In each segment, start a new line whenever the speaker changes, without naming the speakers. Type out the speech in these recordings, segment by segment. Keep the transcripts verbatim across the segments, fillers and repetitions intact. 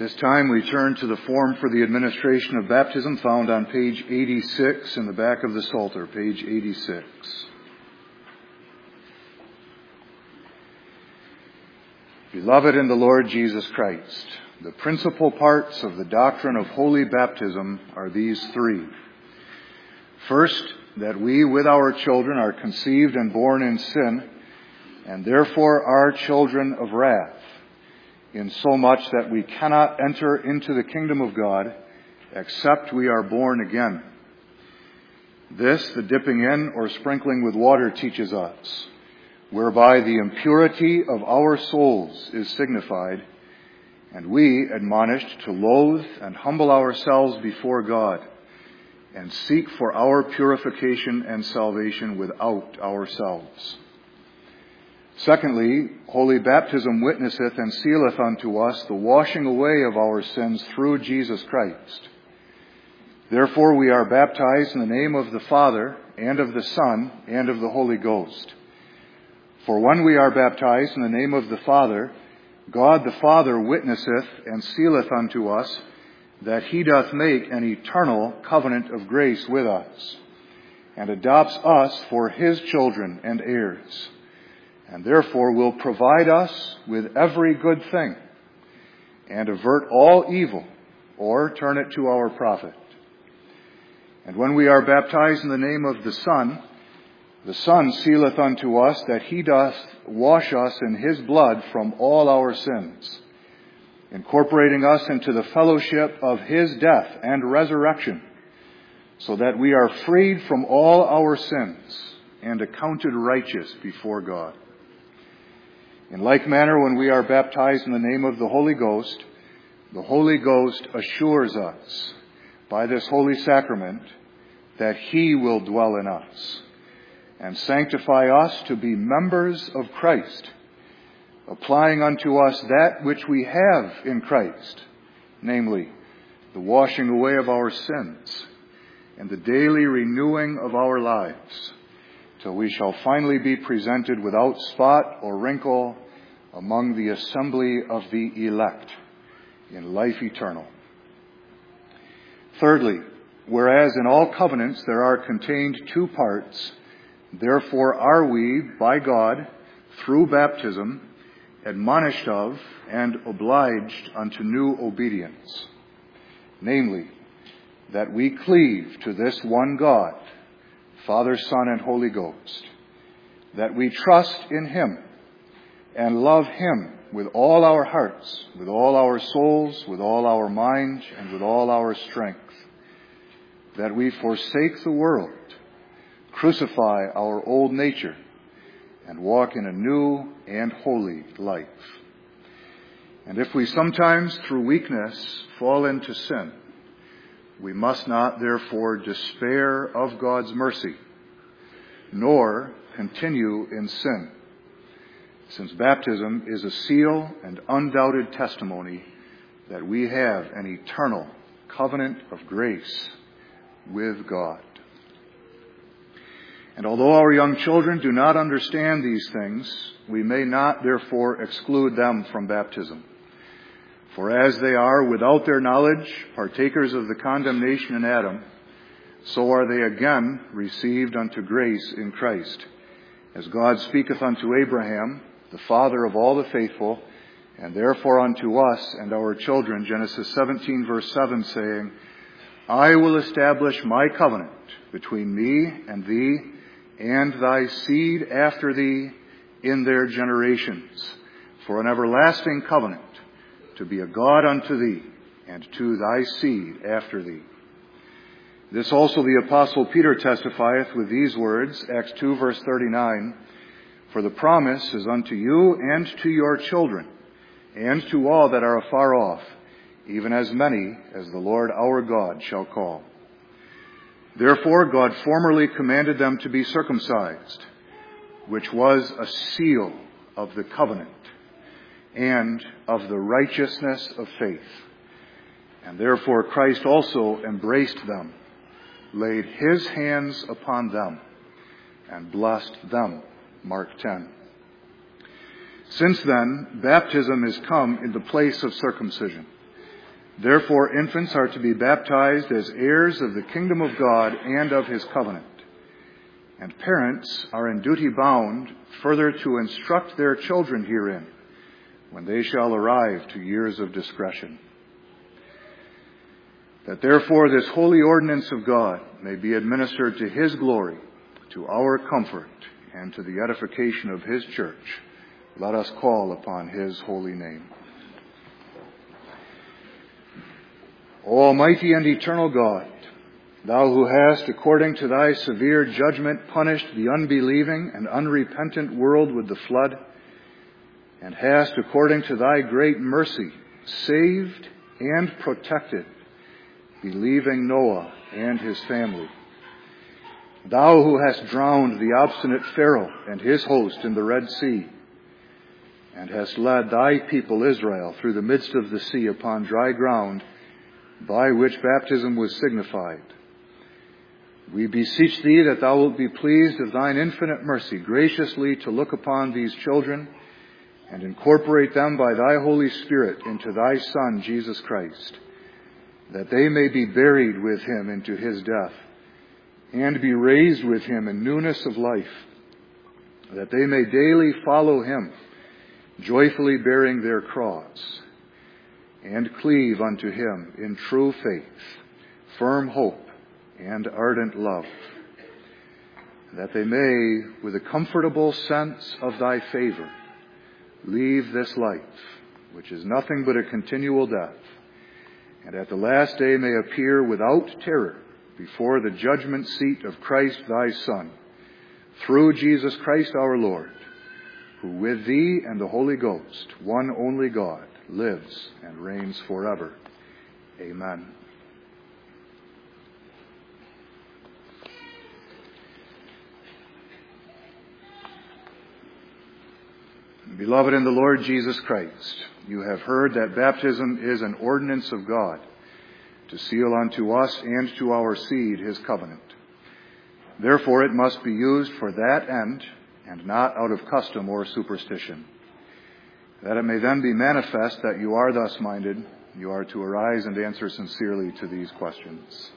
this time we turn to the form for the administration of baptism found on page eighty-six in the back of the Psalter, page eighty-six. Beloved in the Lord Jesus Christ, the principal parts of the doctrine of holy baptism are these three. First, that we with our children are conceived and born in sin, and therefore are children of wrath, insomuch that we cannot enter into the kingdom of God except we are born again. This the dipping in or sprinkling with water teaches us, whereby the impurity of our souls is signified, and we admonished to loathe and humble ourselves before God, and seek for our purification and salvation without ourselves. Secondly, holy baptism witnesseth and sealeth unto us the washing away of our sins through Jesus Christ. Therefore we are baptized in the name of the Father, and of the Son, and of the Holy Ghost. For when we are baptized in the name of the Father, God the Father witnesseth and sealeth unto us that he doth make an eternal covenant of grace with us, and adopts us for his children and heirs, and therefore will provide us with every good thing, and avert all evil, or turn it to our profit. And when we are baptized in the name of the Son, the Son sealeth unto us that he doth wash us in his blood from all our sins, incorporating us into the fellowship of his death and resurrection, so that we are freed from all our sins and accounted righteous before God. In like manner, when we are baptized in the name of the Holy Ghost, the Holy Ghost assures us by this holy sacrament that he will dwell in us and sanctify us to be members of Christ, applying unto us that which we have in Christ, namely, the washing away of our sins and the daily renewing of our lives, till we shall finally be presented without spot or wrinkle among the assembly of the elect in life eternal. Thirdly, whereas in all covenants there are contained two parts, therefore are we, by God, through baptism, admonished of and obliged unto new obedience, namely, that we cleave to this one God, Father, Son, and Holy Ghost, that we trust in him and love him with all our hearts, with all our souls, with all our mind, and with all our strength, that we forsake the world, crucify our old nature, and walk in a new and holy life. And if we sometimes, through weakness, fall into sin, we must not therefore despair of God's mercy, nor continue in sin, since baptism is a seal and undoubted testimony that we have an eternal covenant of grace with God. And although our young children do not understand these things, we may not therefore exclude them from baptism. For as they are, without their knowledge, partakers of the condemnation in Adam, so are they again received unto grace in Christ. As God speaketh unto Abraham, the father of all the faithful, and therefore unto us and our children, Genesis seventeen, verse seven, saying, I will establish my covenant between me and thee, and thy seed after thee in their generations, for an everlasting covenant, to be a God unto thee, and to thy seed after thee. This also the Apostle Peter testifieth with these words, Acts two, verse thirty-nine, for the promise is unto you and to your children, and to all that are afar off, even as many as the Lord our God shall call. Therefore God formerly commanded them to be circumcised, which was a seal of the covenant, and of the righteousness of faith. And therefore Christ also embraced them, laid his hands upon them, and blessed them. Mark ten. Since then, baptism is come in the place of circumcision, Therefore, infants are to be baptized as heirs of the kingdom of God and of his covenant. And parents are in duty bound further to instruct their children herein when they shall arrive to years of discretion. That therefore this holy ordinance of God may be administered to his glory, to our comfort, and to the edification of his church, let us call upon his holy name. O Almighty and eternal God, thou who hast, according to thy severe judgment, punished the unbelieving and unrepentant world with the flood, and hast, according to thy great mercy, saved and protected believing Noah and his family. Thou who hast drowned the obstinate Pharaoh and his host in the Red Sea, and hast led thy people Israel through the midst of the sea upon dry ground, by which baptism was signified. We beseech thee that thou wilt be pleased of thine infinite mercy graciously to look upon these children and incorporate them by thy Holy Spirit into thy Son, Jesus Christ, that they may be buried with him into his death and be raised with him in newness of life, that they may daily follow him, joyfully bearing their cross, and cleave unto him in true faith, firm hope, and ardent love, that they may, with a comfortable sense of thy favor, leave this life, which is nothing but a continual death, and at the last day may appear without terror before the judgment seat of Christ thy Son, through Jesus Christ our Lord, who with thee and the Holy Ghost, one only God, lives and reigns forever. Amen. Beloved in the Lord Jesus Christ, you have heard that baptism is an ordinance of God to seal unto us and to our seed his covenant. Therefore it must be used for that end and not out of custom or superstition. That it may then be manifest that you are thus minded, you are to arise and answer sincerely to these questions.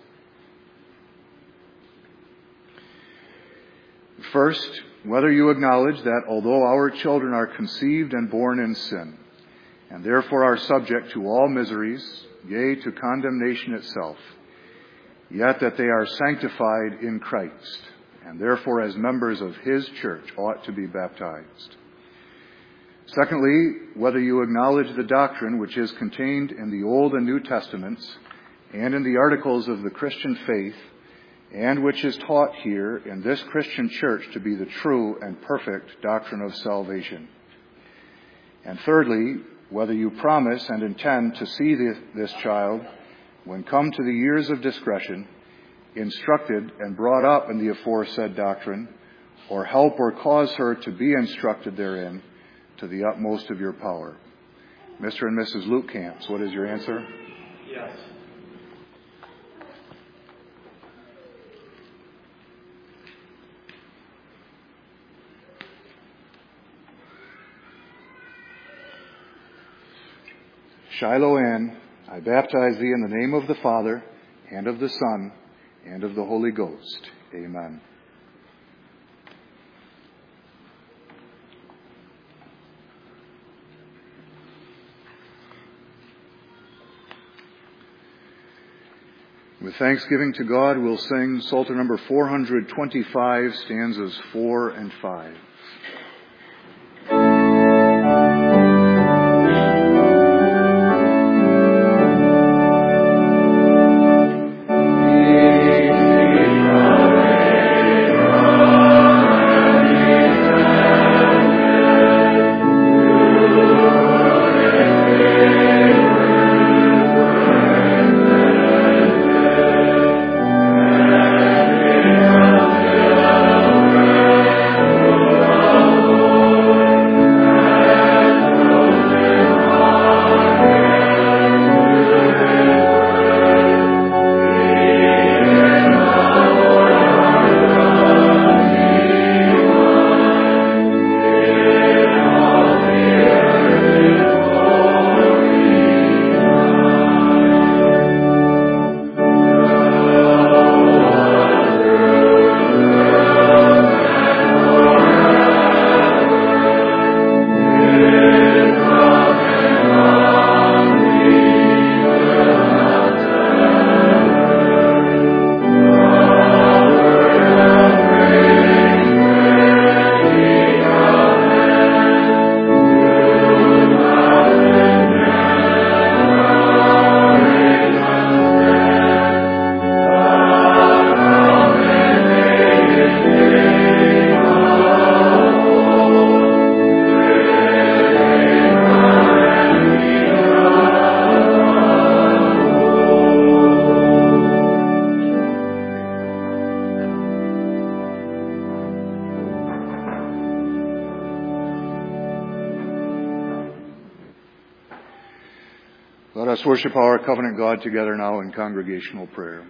First, whether you acknowledge that although our children are conceived and born in sin, and therefore are subject to all miseries, yea, to condemnation itself, yet that they are sanctified in Christ, and therefore as members of his church ought to be baptized. Secondly, whether you acknowledge the doctrine which is contained in the Old and New Testaments and in the articles of the Christian faith, and which is taught here in this Christian church to be the true and perfect doctrine of salvation. And thirdly, whether you promise and intend to see this, this child, when come to the years of discretion, instructed and brought up in the aforesaid doctrine, or help or cause her to be instructed therein to the utmost of your power. Mister and Missus Luke Camps, what is your answer?
Yes.
Shiloh Ann, I baptize thee in the name of the Father, and of the Son, and of the Holy Ghost. Amen. With thanksgiving to God, we'll sing Psalter number four hundred twenty-five, stanzas four and five.
Oh
Let us worship our covenant God together now in congregational prayer.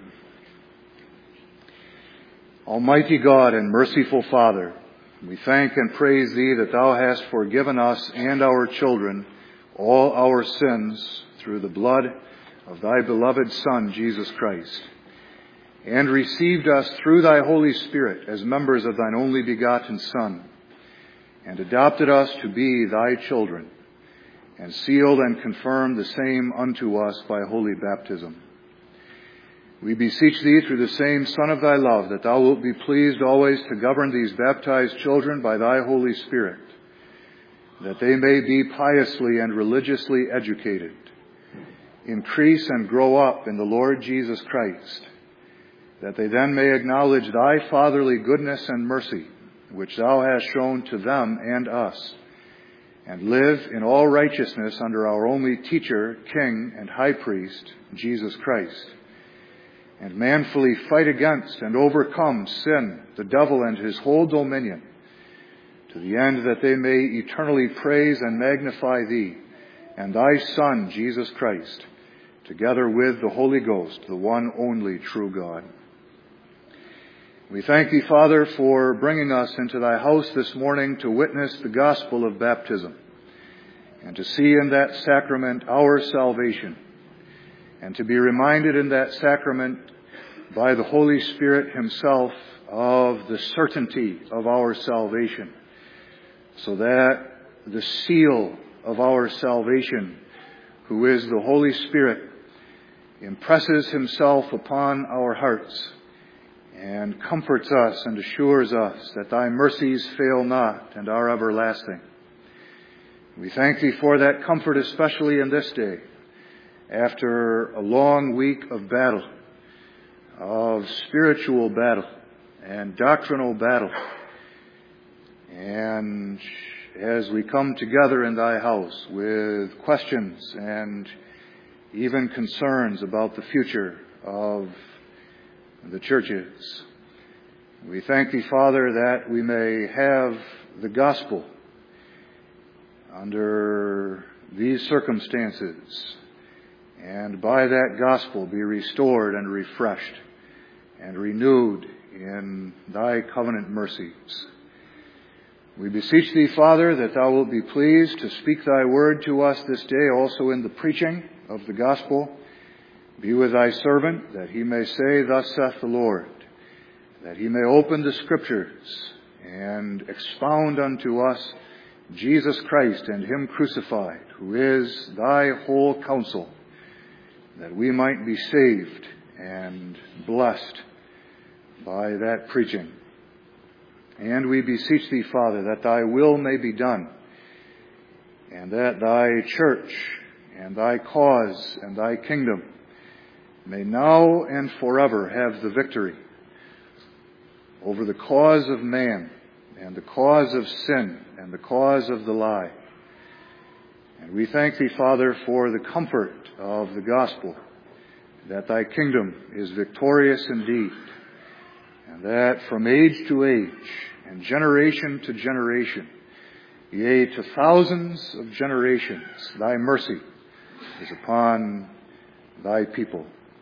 Almighty God and merciful Father, we thank and praise Thee that Thou hast forgiven us and our children all our sins through the blood of Thy beloved Son, Jesus Christ, and received us through Thy Holy Spirit as members of Thine only begotten Son, and adopted us to be Thy children, and sealed and confirmed the same unto us by holy baptism. We beseech Thee through the same Son of Thy love that Thou wilt be pleased always to govern these baptized children by Thy Holy Spirit, that they may be piously and religiously educated, increase and grow up in the Lord Jesus Christ, that they then may acknowledge Thy fatherly goodness and mercy, which Thou hast shown to them and us, and live in all righteousness under our only teacher, King, and High Priest, Jesus Christ, and manfully fight against and overcome sin, the devil, and his whole dominion, to the end that they may eternally praise and magnify Thee and Thy Son, Jesus Christ, together with the Holy Ghost, the one only true God. We thank Thee, Father, for bringing us into Thy house this morning to witness the gospel of baptism, and to see in that sacrament our salvation, and to be reminded in that sacrament by the Holy Spirit Himself of the certainty of our salvation, so that the seal of our salvation, who is the Holy Spirit, impresses Himself upon our hearts and comforts us and assures us that Thy mercies fail not and are everlasting. We thank Thee for that comfort, especially in this day, after a long week of battle, of spiritual battle and doctrinal battle. And as we come together in Thy house with questions and even concerns about the future of the churches, we thank Thee, Father, that we may have the gospel under these circumstances, and by that gospel be restored and refreshed and renewed in Thy covenant mercies. We beseech Thee, Father, that Thou wilt be pleased to speak Thy word to us this day, also in the preaching of the gospel. Be with Thy servant, that he may say, Thus saith the Lord, that he may open the Scriptures and expound unto us Jesus Christ and Him crucified, who is Thy whole counsel, that we might be saved and blessed by that preaching. And we beseech Thee, Father, that Thy will may be done, and that Thy church and Thy cause and Thy kingdom may now and forever have the victory over the cause of man and the cause of sin and the cause of the lie. And we thank Thee, Father, for the comfort of the gospel, that Thy kingdom is victorious indeed, and that from age to age and generation to generation, yea, to thousands of generations, Thy mercy is upon Thy people.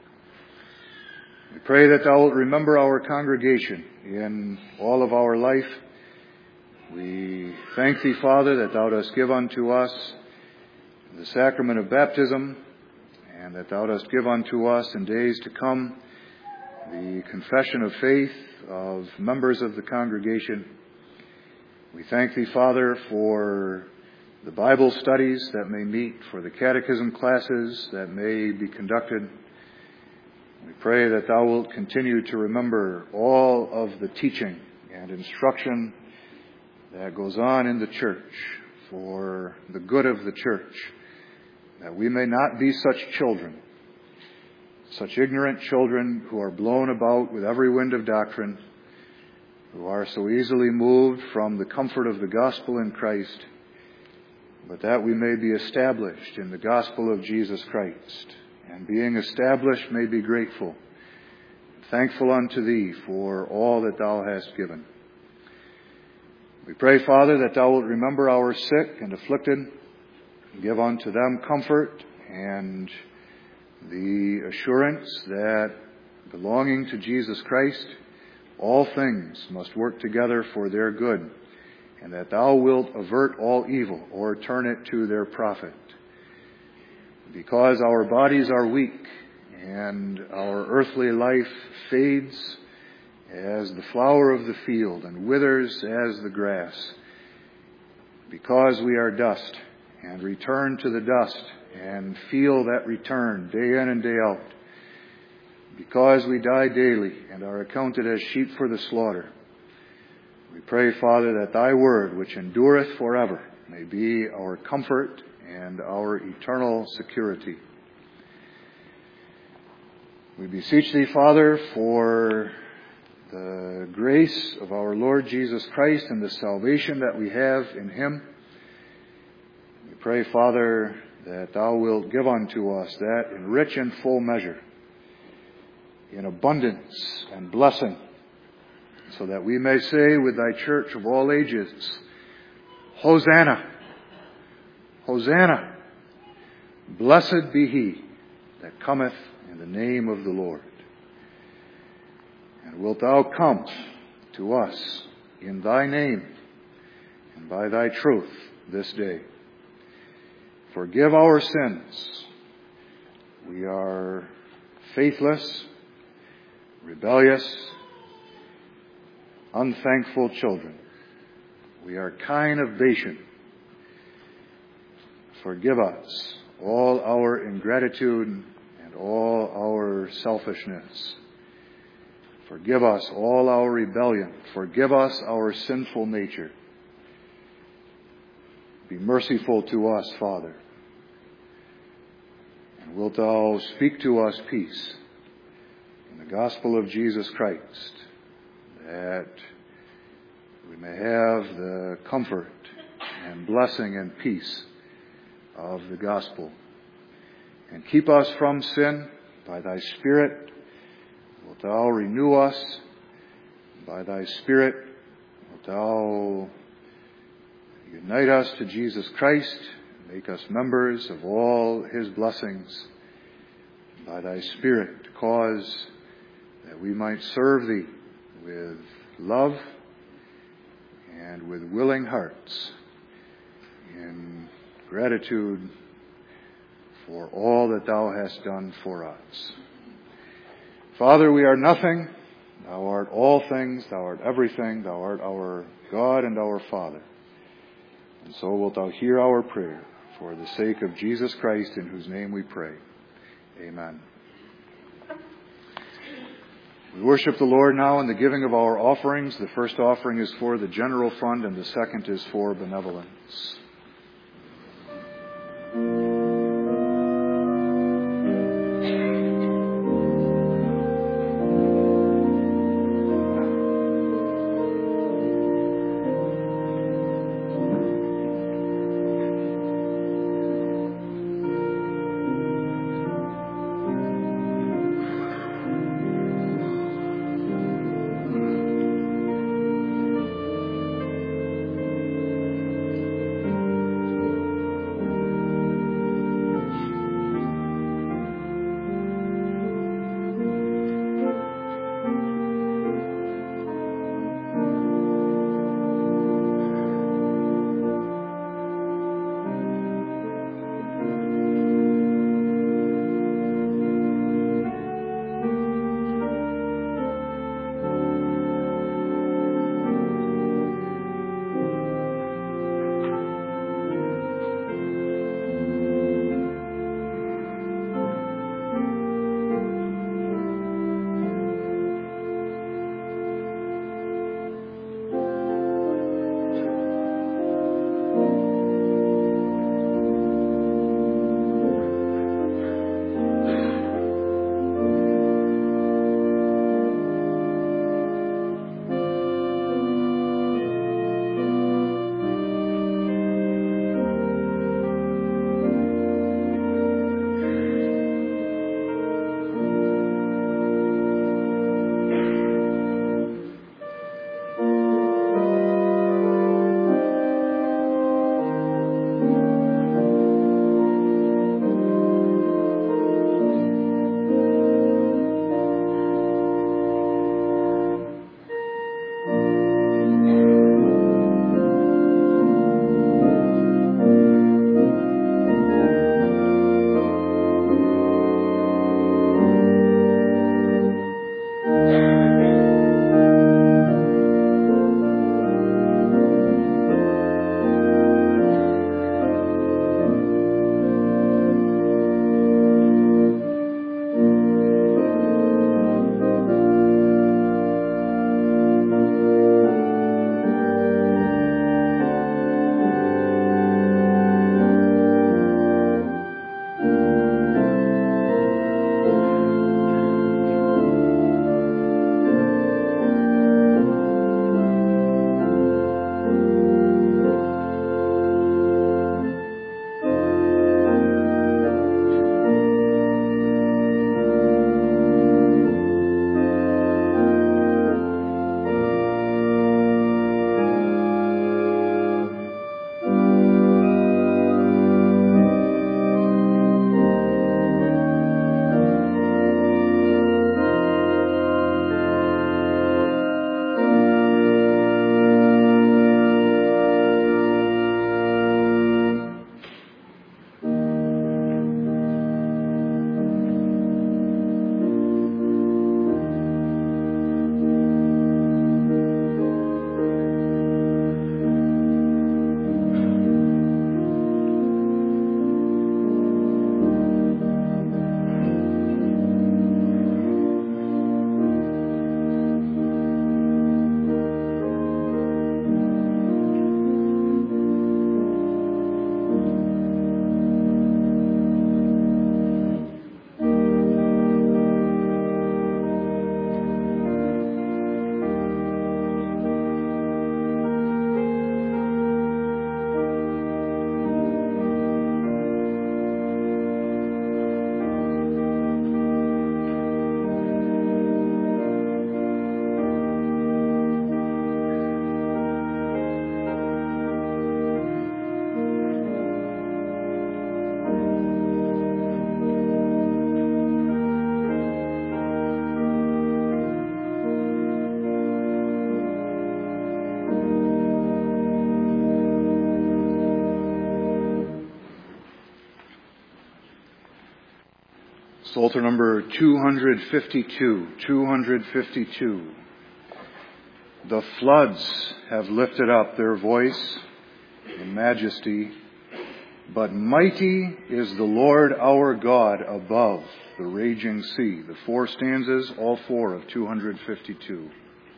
We pray that Thou wilt remember our congregation in all of our life. We thank Thee, Father, that Thou dost give unto us the sacrament of baptism, and that Thou dost give unto us in days to come the confession of faith of members of the congregation. We thank Thee, Father, for the Bible studies that may meet, for the catechism classes that may be conducted. We pray that Thou wilt continue to remember all of the teaching and instruction that goes on in the church for the good of the church, that we may not be such children, such ignorant children who are blown about with every wind of doctrine, who are so easily moved from the comfort of the gospel in Christ, but that we may be established in the gospel of Jesus Christ, and being established may be grateful, thankful unto Thee for all that Thou hast given. We pray, Father, that Thou wilt remember our sick and afflicted, and give unto them comfort and the assurance that belonging to Jesus Christ, all things must work together for their good, and that thou wilt avert all evil or turn it to their profit. Because our bodies are weak and our earthly life fades as the flower of the field and withers as the grass, because we are dust and return to the dust and feel that return day in and day out, because we die daily and are accounted as sheep for the slaughter, we pray, Father, that thy word, which endureth forever, may be our comfort and our eternal security. We beseech thee, Father, for the grace of our Lord Jesus Christ and the salvation that we have in him. We pray, Father, that thou wilt give unto us that in rich and full measure, in abundance and blessing, so that we may say with thy church of all ages, Hosanna, Hosanna, blessed be he that cometh in the name of the Lord. And wilt thou come to us in thy name and by thy truth this day. Forgive our sins. We are faithless, rebellious, unthankful children. We are kine of Bashan. Forgive us all our ingratitude and all our selfishness. Forgive us all our rebellion. Forgive us our sinful nature. Be merciful to us, Father. And wilt thou speak to us peace in the gospel of Jesus Christ, that we may have the comfort and blessing and peace of the gospel. And keep us from sin by thy Spirit. Wilt thou renew us by thy Spirit? Wilt thou unite us to Jesus Christ, make us members of all his blessings by thy Spirit, cause that we might serve thee with love and with willing hearts, in gratitude for all that thou hast done for us. Father, we are nothing. Thou art all things. Thou art everything. Thou art our God and our Father. And so wilt thou hear our prayer for the sake of Jesus Christ, in whose name we pray. Amen. We worship the Lord now in the giving of our offerings. The first offering is for the general fund, and the second is for benevolence. Psalter number two hundred fifty-two. two hundred fifty-two. The floods have lifted up their voice in majesty, but mighty is the Lord our God above the raging sea. The four stanzas, all four of two hundred fifty-two.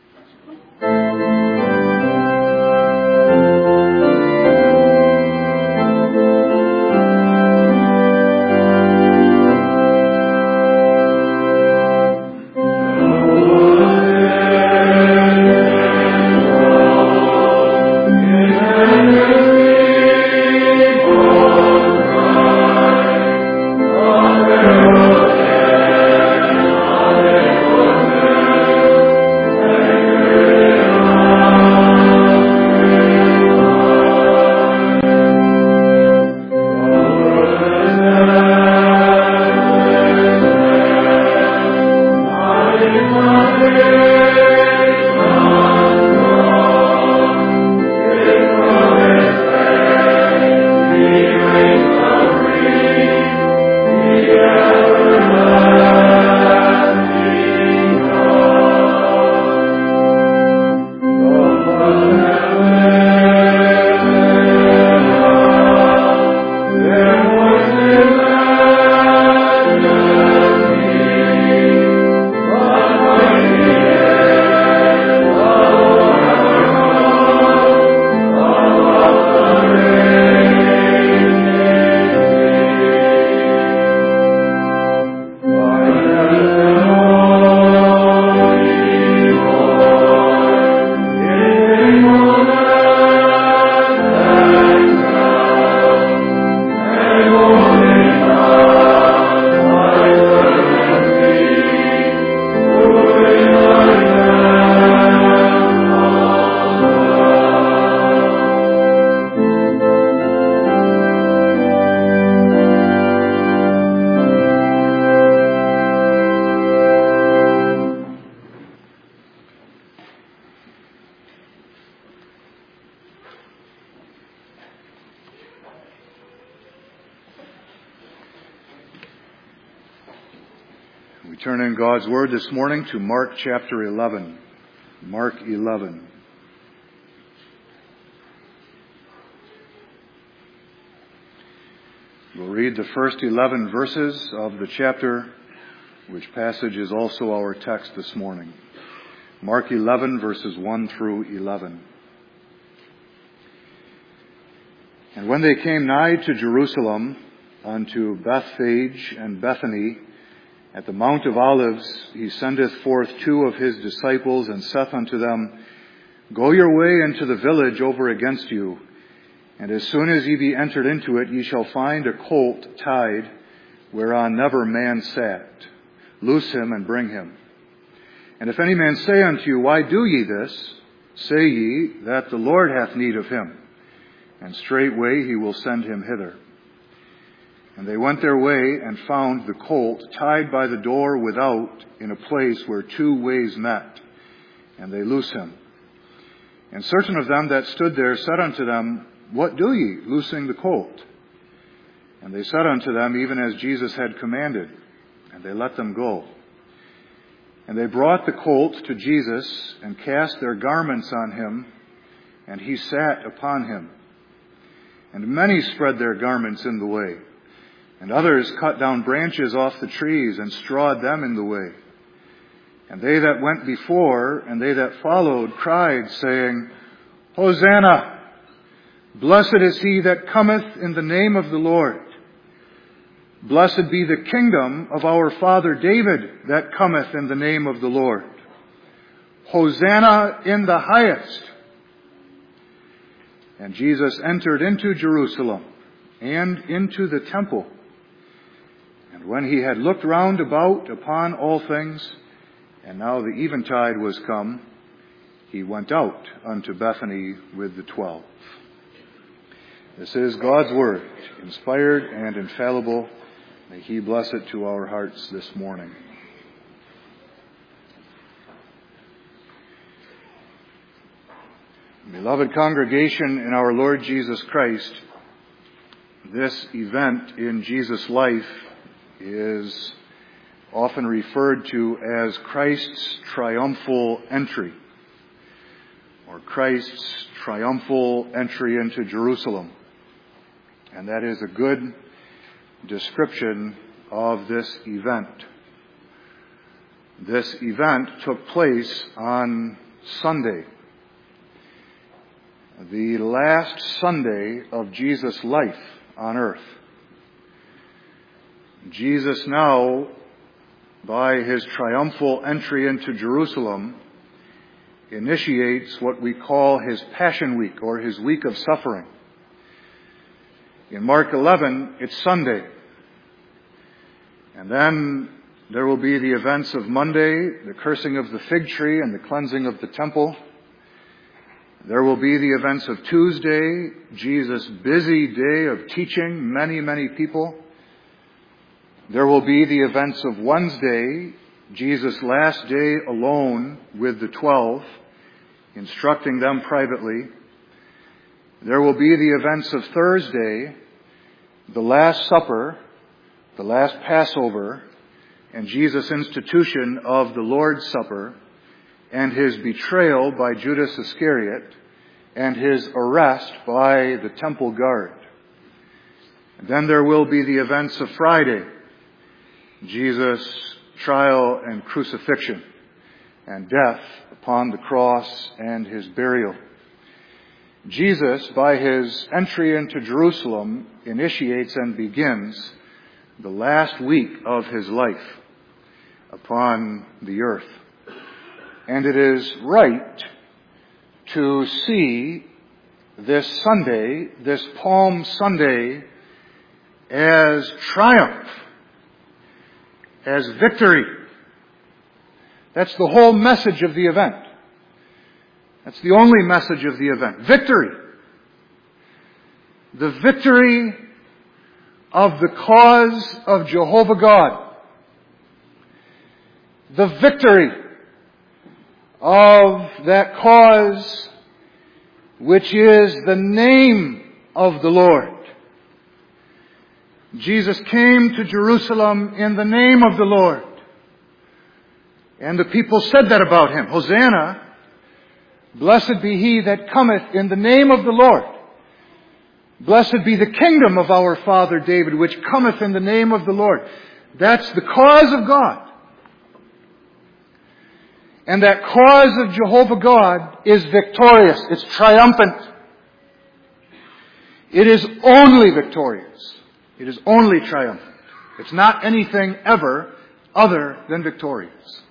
We turn in God's Word this morning to Mark chapter eleven. Mark eleven. We'll read the first eleven verses of the chapter, which passage is also our text this morning. Mark eleven, verses one through eleven. And when they came nigh to Jerusalem, unto Bethphage and Bethany, at the Mount of Olives, he sendeth forth two of his disciples, and saith unto them, Go your way into the village over against you, and as soon as ye be entered into it, ye shall find a colt tied, whereon never man sat. Loose him and bring him. And if any man say unto you, Why do ye this? Say ye, that the Lord hath need of him, and straightway he will send him hither. And they went their way, and found the colt tied by the door without, in a place where two ways met. And they loose him. And certain of them that stood there said unto them, What do ye, loosing the colt? And they said unto them, even as Jesus had commanded. And they let them go. And they brought the colt to Jesus, and cast their garments on him, and he sat upon him. And many spread their garments in the way. And others cut down branches off the trees, and strawed them in the way. And they that went before, and they that followed, cried, saying, Hosanna! Blessed is he that cometh in the name of the Lord. Blessed be the kingdom of our father David that cometh in the name of the Lord. Hosanna in the highest. And Jesus entered into Jerusalem, and into the temple. And when he had looked round about upon all things, and now the eventide was come, he went out unto Bethany with the twelve. This is God's Word, inspired and infallible. May he bless it to our hearts this morning. Beloved congregation in our Lord Jesus Christ, this event in Jesus' life is often referred to as Christ's triumphal entry, or Christ's triumphal entry into Jerusalem. And that is a good description of this event. This event took place on Sunday, the last Sunday of Jesus' life on earth. Jesus now, by his triumphal entry into Jerusalem, initiates what we call his Passion Week, or his week of suffering. In Mark eleven, it's Sunday. And then there will be the events of Monday, the cursing of the fig tree and the cleansing of the temple. There will be the events of Tuesday, Jesus' busy day of teaching many, many people. There will be the events of Wednesday, Jesus' last day alone with the twelve, instructing them privately. There will be the events of Thursday, the Last Supper, the last Passover, and Jesus' institution of the Lord's Supper, and his betrayal by Judas Iscariot, and his arrest by the temple guard. And then there will be the events of Friday, Jesus' trial and crucifixion, and death upon the cross and his burial. Jesus, by his entry into Jerusalem, initiates and begins the last week of his life upon the earth. And it is right to see this Sunday, this Palm Sunday, as triumph, as victory. That's the whole message of the event. That's the only message of the event. Victory. The victory of the cause of Jehovah God. The victory of that cause which is the name of the Lord. Jesus came to Jerusalem in the name of the Lord. And the people said that about him. Hosanna, blessed be he that cometh in the name of the Lord. Blessed be the kingdom of our father David, which cometh in the name of the Lord. That's the cause of God. And that cause of Jehovah God is victorious. It's triumphant. It is only victorious. It is only triumphant. It's not anything ever other than victorious.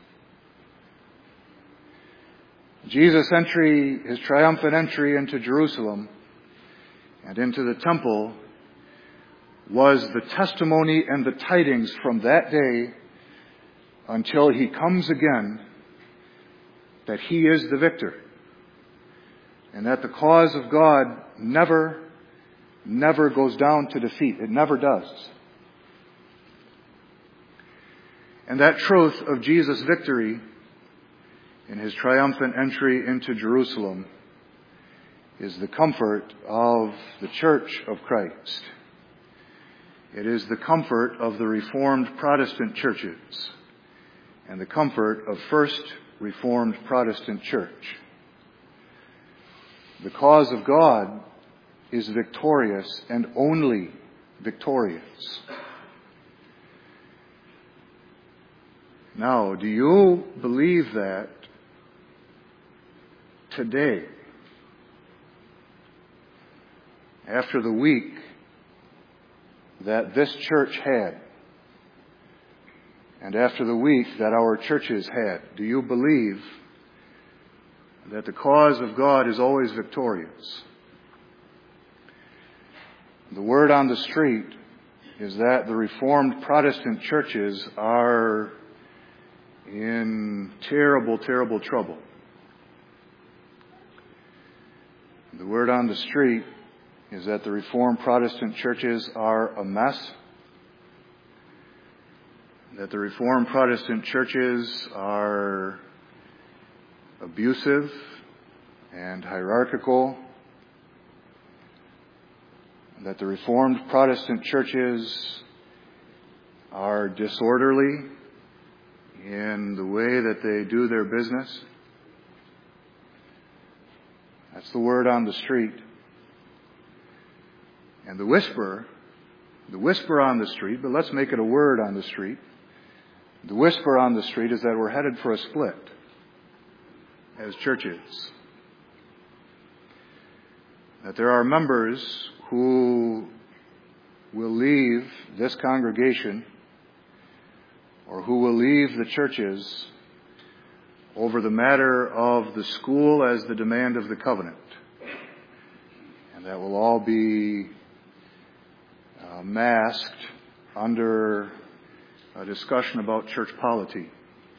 Jesus' entry, his triumphant entry into Jerusalem and into the temple, was the testimony and the tidings from that day until he comes again that he is the victor, and that the cause of God never, never goes down to defeat. It never does. And that truth of Jesus' victory in his triumphant entry into Jerusalem is the comfort of the Church of Christ. It is the comfort of the Reformed Protestant churches and the comfort of First Reformed Protestant Church. The cause of God is victorious and only victorious. Now, do you believe that today, after the week that this church had, and after the week that our churches had, do you believe that the cause of God is always victorious? The word on the street is that the Reformed Protestant churches are in terrible, terrible trouble. The word on the street is that the Reformed Protestant churches are a mess, that the Reformed Protestant churches are abusive and hierarchical, that the Reformed Protestant churches are disorderly in the way that they do their business. That's the word on the street. And the whisper, the whisper on the street, but let's make it a word on the street. The whisper on the street is that we're headed for a split as churches. That there are members who will leave this congregation or who will leave the churches over the matter of the school as the demand of the covenant. And that will all be uh, masked under a discussion about church polity.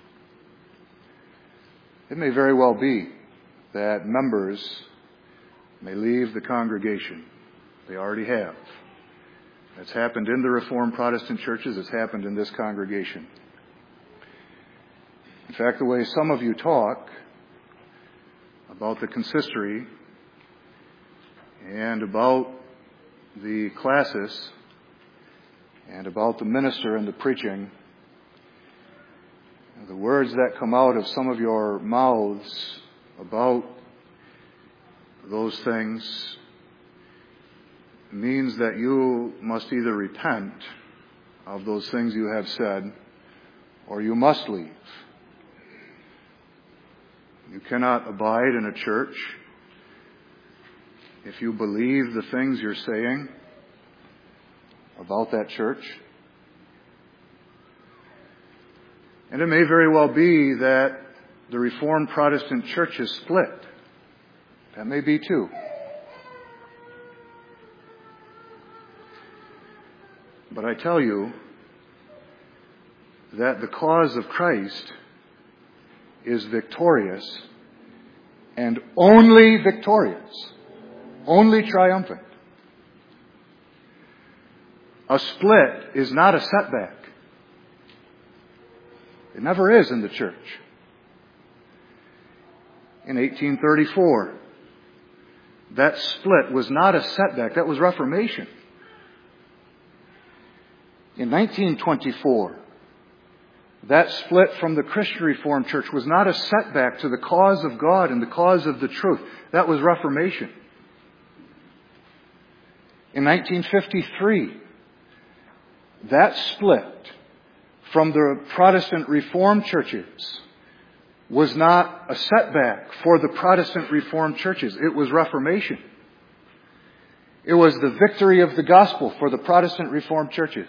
It may very well be that members may leave the congregation. They already have. It's happened in the Reformed Protestant churches. It's happened in this congregation. In fact, the way some of you talk about the consistory and about the classis and about the minister and the preaching, the words that come out of some of your mouths about those things means that you must either repent of those things you have said or you must leave. You cannot abide in a church if you believe the things you're saying about that church. And it may very well be that the Reformed Protestant church is split. That may be too. But I tell you that the cause of Christ is victorious and only victorious, only triumphant. A split is not a setback. It never is in the church. In eighteen thirty-four, that split was not a setback. That was Reformation. In nineteen twenty-four, that split from the Christian Reformed Church was not a setback to the cause of God and the cause of the truth. That was Reformation. In nineteen fifty-three, that split from the Protestant Reformed churches was not a setback for the Protestant Reformed churches. It was Reformation. It was the victory of the gospel for the Protestant Reformed churches.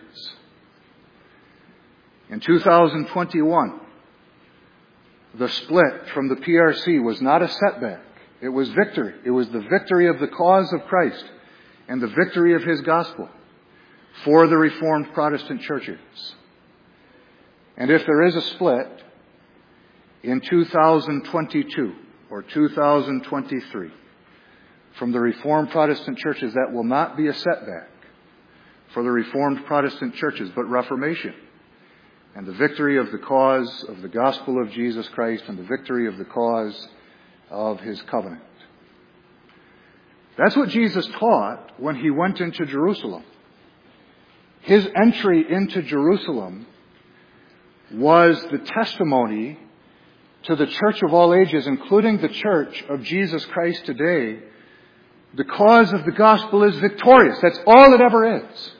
In two thousand twenty-one, the split from the P R C was not a setback. It was victory. It was the victory of the cause of Christ and the victory of His gospel for the Reformed Protestant churches. And if there is a split in two thousand twenty-two or two thousand twenty-three from the Reformed Protestant churches, that will not be a setback for the Reformed Protestant churches, but Reformation. And the victory of the cause of the gospel of Jesus Christ and the victory of the cause of His covenant. That's what Jesus taught when He went into Jerusalem. His entry into Jerusalem was the testimony to the church of all ages, including the church of Jesus Christ today. The cause of the gospel is victorious. That's all it ever is.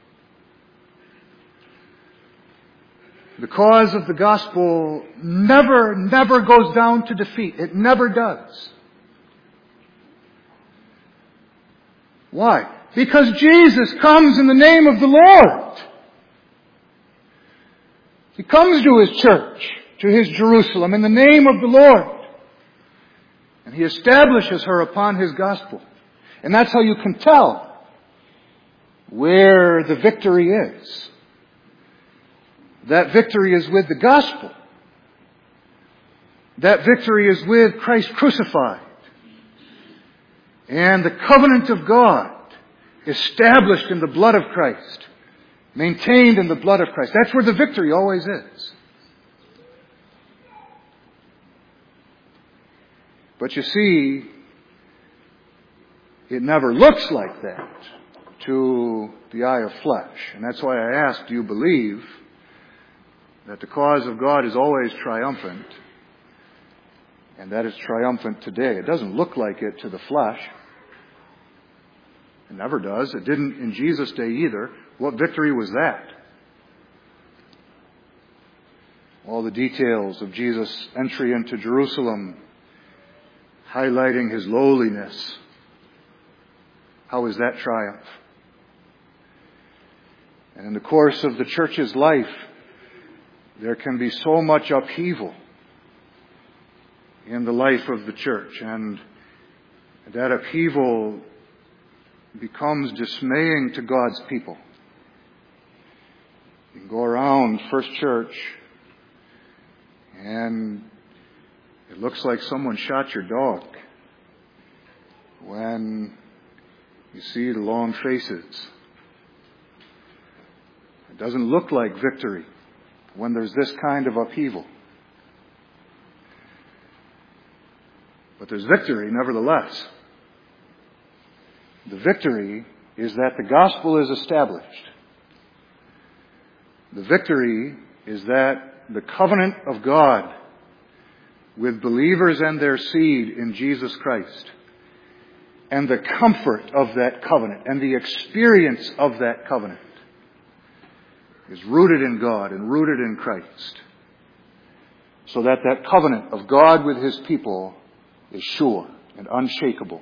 The cause of the gospel never, never goes down to defeat. It never does. Why? Because Jesus comes in the name of the Lord. He comes to His church, to His Jerusalem, in the name of the Lord. And He establishes her upon His gospel. And that's how you can tell where the victory is. That victory is with the gospel. That victory is with Christ crucified. And the covenant of God established in the blood of Christ. Maintained in the blood of Christ. That's where the victory always is. But you see, it never looks like that to the eye of flesh. And that's why I asked, do you believe that the cause of God is always triumphant, and that is triumphant today. It doesn't look like it to the flesh. It never does. It didn't in Jesus' day either. What victory was that? All the details of Jesus' entry into Jerusalem, highlighting his lowliness. How is that triumph? And in the course of the church's life, there can be so much upheaval in the life of the church, and that upheaval becomes dismaying to God's people. You can go around First Church, and it looks like someone shot your dog when you see the long faces. It doesn't look like victory when there's this kind of upheaval. But there's victory nevertheless. The victory is that the gospel is established. The victory is that the covenant of God with believers and their seed in Jesus Christ, and the comfort of that covenant and the experience of that covenant, is rooted in God and rooted in Christ, so that that covenant of God with his people is sure and unshakable.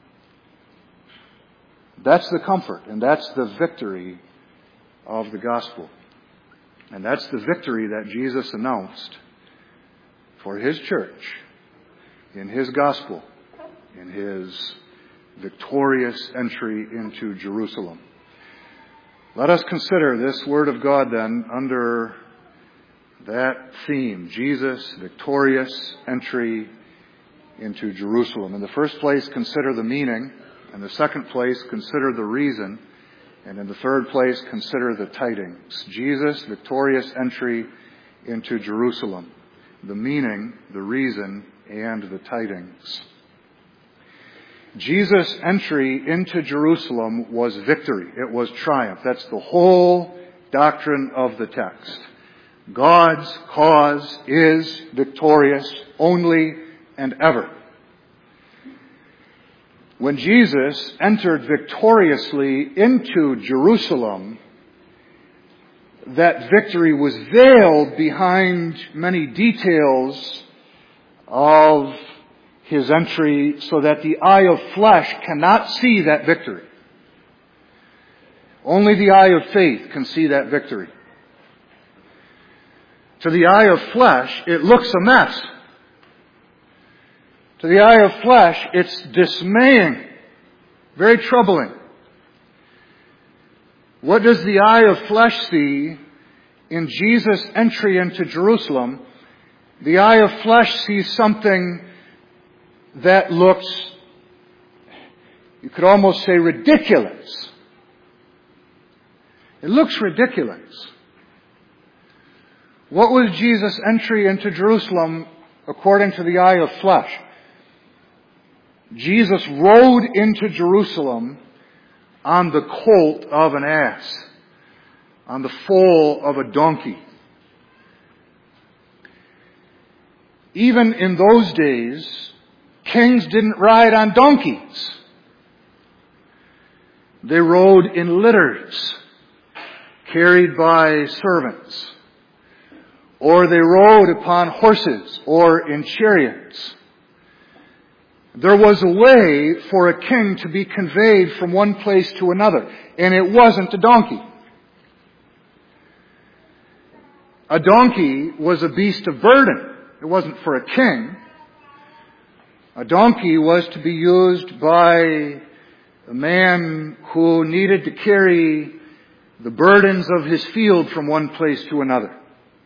That's the comfort, and that's the victory of the gospel. And that's the victory that Jesus announced for his church in his gospel, in his victorious entry into Jerusalem. Let us consider this word of God then under that theme, Jesus' victorious entry into Jerusalem. In the first place, consider the meaning. In the second place, consider the reason. And in the third place, consider the tidings. Jesus' victorious entry into Jerusalem. The meaning, the reason, and the tidings. Jesus' entry into Jerusalem was victory. It was triumph. That's the whole doctrine of the text. God's cause is victorious only and ever. When Jesus entered victoriously into Jerusalem, that victory was veiled behind many details of his entry, so that the eye of flesh cannot see that victory. Only the eye of faith can see that victory. To the eye of flesh, it looks a mess. To the eye of flesh, it's dismaying, very troubling. What does the eye of flesh see in Jesus' entry into Jerusalem? The eye of flesh sees something that looks, you could almost say, ridiculous. It looks ridiculous. What was Jesus' entry into Jerusalem according to the eye of flesh? Jesus rode into Jerusalem on the colt of an ass, on the foal of a donkey. Even in those days, kings didn't ride on donkeys. They rode in litters, carried by servants. Or they rode upon horses or in chariots. There was a way for a king to be conveyed from one place to another, and it wasn't a donkey. A donkey was a beast of burden. It wasn't for a king. A donkey was to be used by a man who needed to carry the burdens of his field from one place to another.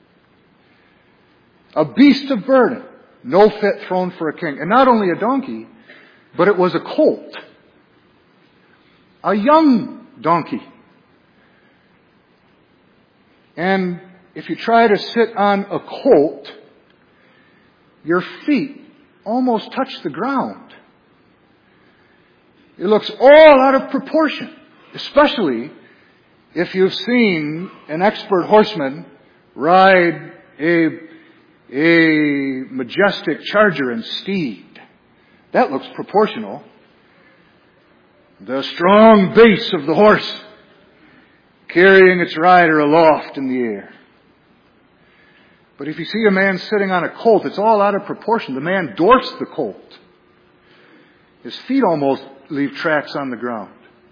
A beast of burden. No fit throne for a king. And not only a donkey, but it was a colt. A young donkey. And if you try to sit on a colt, your feet almost touch the ground. It looks all out of proportion, especially if you've seen an expert horseman ride a, a majestic charger and steed. That looks proportional. The strong base of the horse carrying its rider aloft in the air. But if you see a man sitting on a colt, it's all out of proportion. The man dwarfs the colt. His feet almost leave tracks on the ground.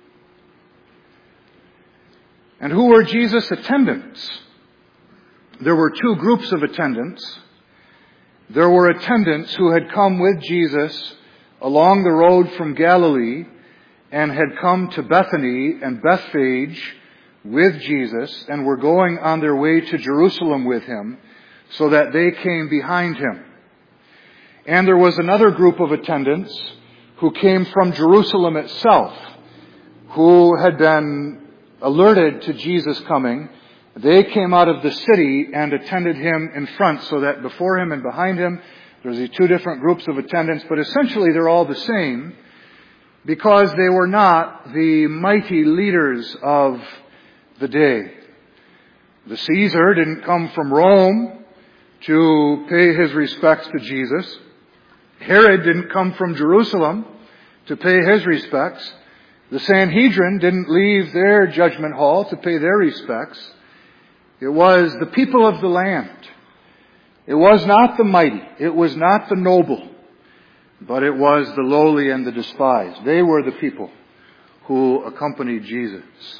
And who were Jesus' attendants? There were two groups of attendants. There were attendants who had come with Jesus along the road from Galilee and had come to Bethany and Bethphage with Jesus and were going on their way to Jerusalem with him, so that they came behind him. And there was another group of attendants who came from Jerusalem itself, who had been alerted to Jesus coming. They came out of the city and attended him in front, so that before him and behind him, there's these two different groups of attendants, but essentially they're all the same, because they were not the mighty leaders of the day. The Caesar didn't come from Rome to pay his respects to Jesus. Herod didn't come from Jerusalem to pay his respects. The Sanhedrin didn't leave their judgment hall to pay their respects. It was the people of the land. It was not the mighty. It was not the noble. But it was the lowly and the despised. They were the people who accompanied Jesus.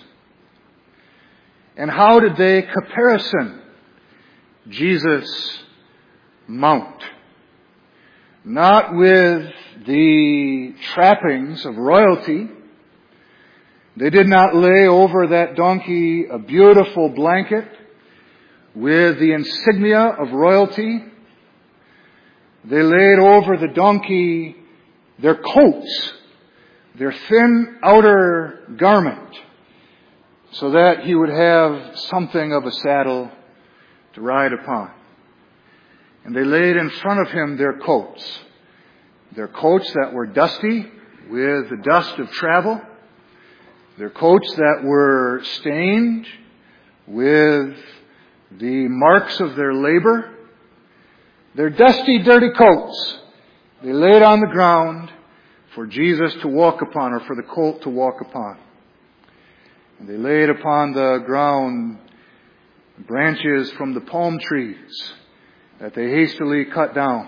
And how did they comparison Jesus' mount? Not with the trappings of royalty. They did not lay over that donkey a beautiful blanket with the insignia of royalty. They laid over the donkey their coats, their thin outer garment, so that he would have something of a saddle to ride upon. And they laid in front of him their coats, their coats that were dusty with the dust of travel, their coats that were stained with the marks of their labor. Their dusty, dirty coats, they laid on the ground for Jesus to walk upon, or for the colt to walk upon. And they laid upon the ground branches from the palm trees that they hastily cut down,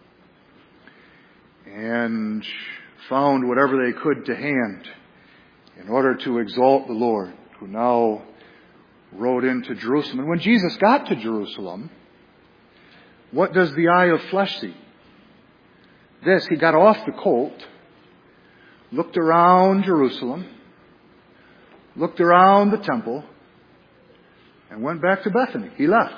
and found whatever they could to hand in order to exalt the Lord, who now rode into Jerusalem. And when Jesus got to Jerusalem, what does the eye of flesh see? This, he got off the colt, looked around Jerusalem, looked around the temple, and went back to Bethany. He left.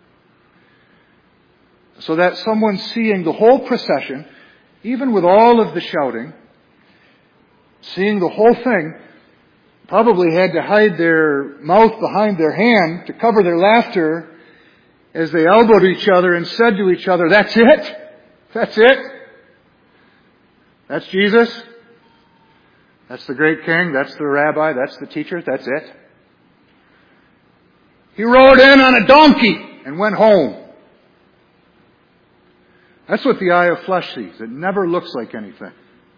So that someone seeing the whole procession, even with all of the shouting, seeing the whole thing, probably had to hide their mouth behind their hand to cover their laughter as they elbowed each other and said to each other, "That's it? That's it? That's Jesus? That's the great king? That's the rabbi? That's the teacher? That's it? He rode in on a donkey and went home." That's what the eye of flesh sees. It never looks like anything.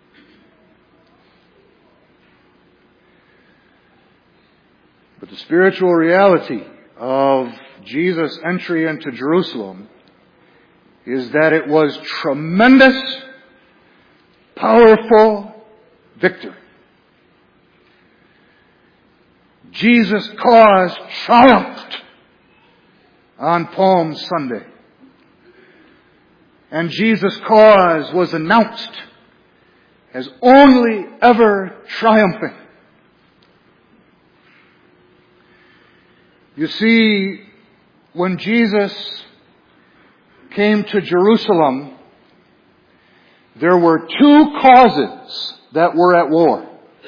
But the spiritual reality of Jesus' entry into Jerusalem is that it was tremendous, powerful victory. Jesus' cause triumphed on Palm Sunday. And Jesus' cause was announced as only ever triumphing. You see, when Jesus came to Jerusalem, there were two causes that were at war.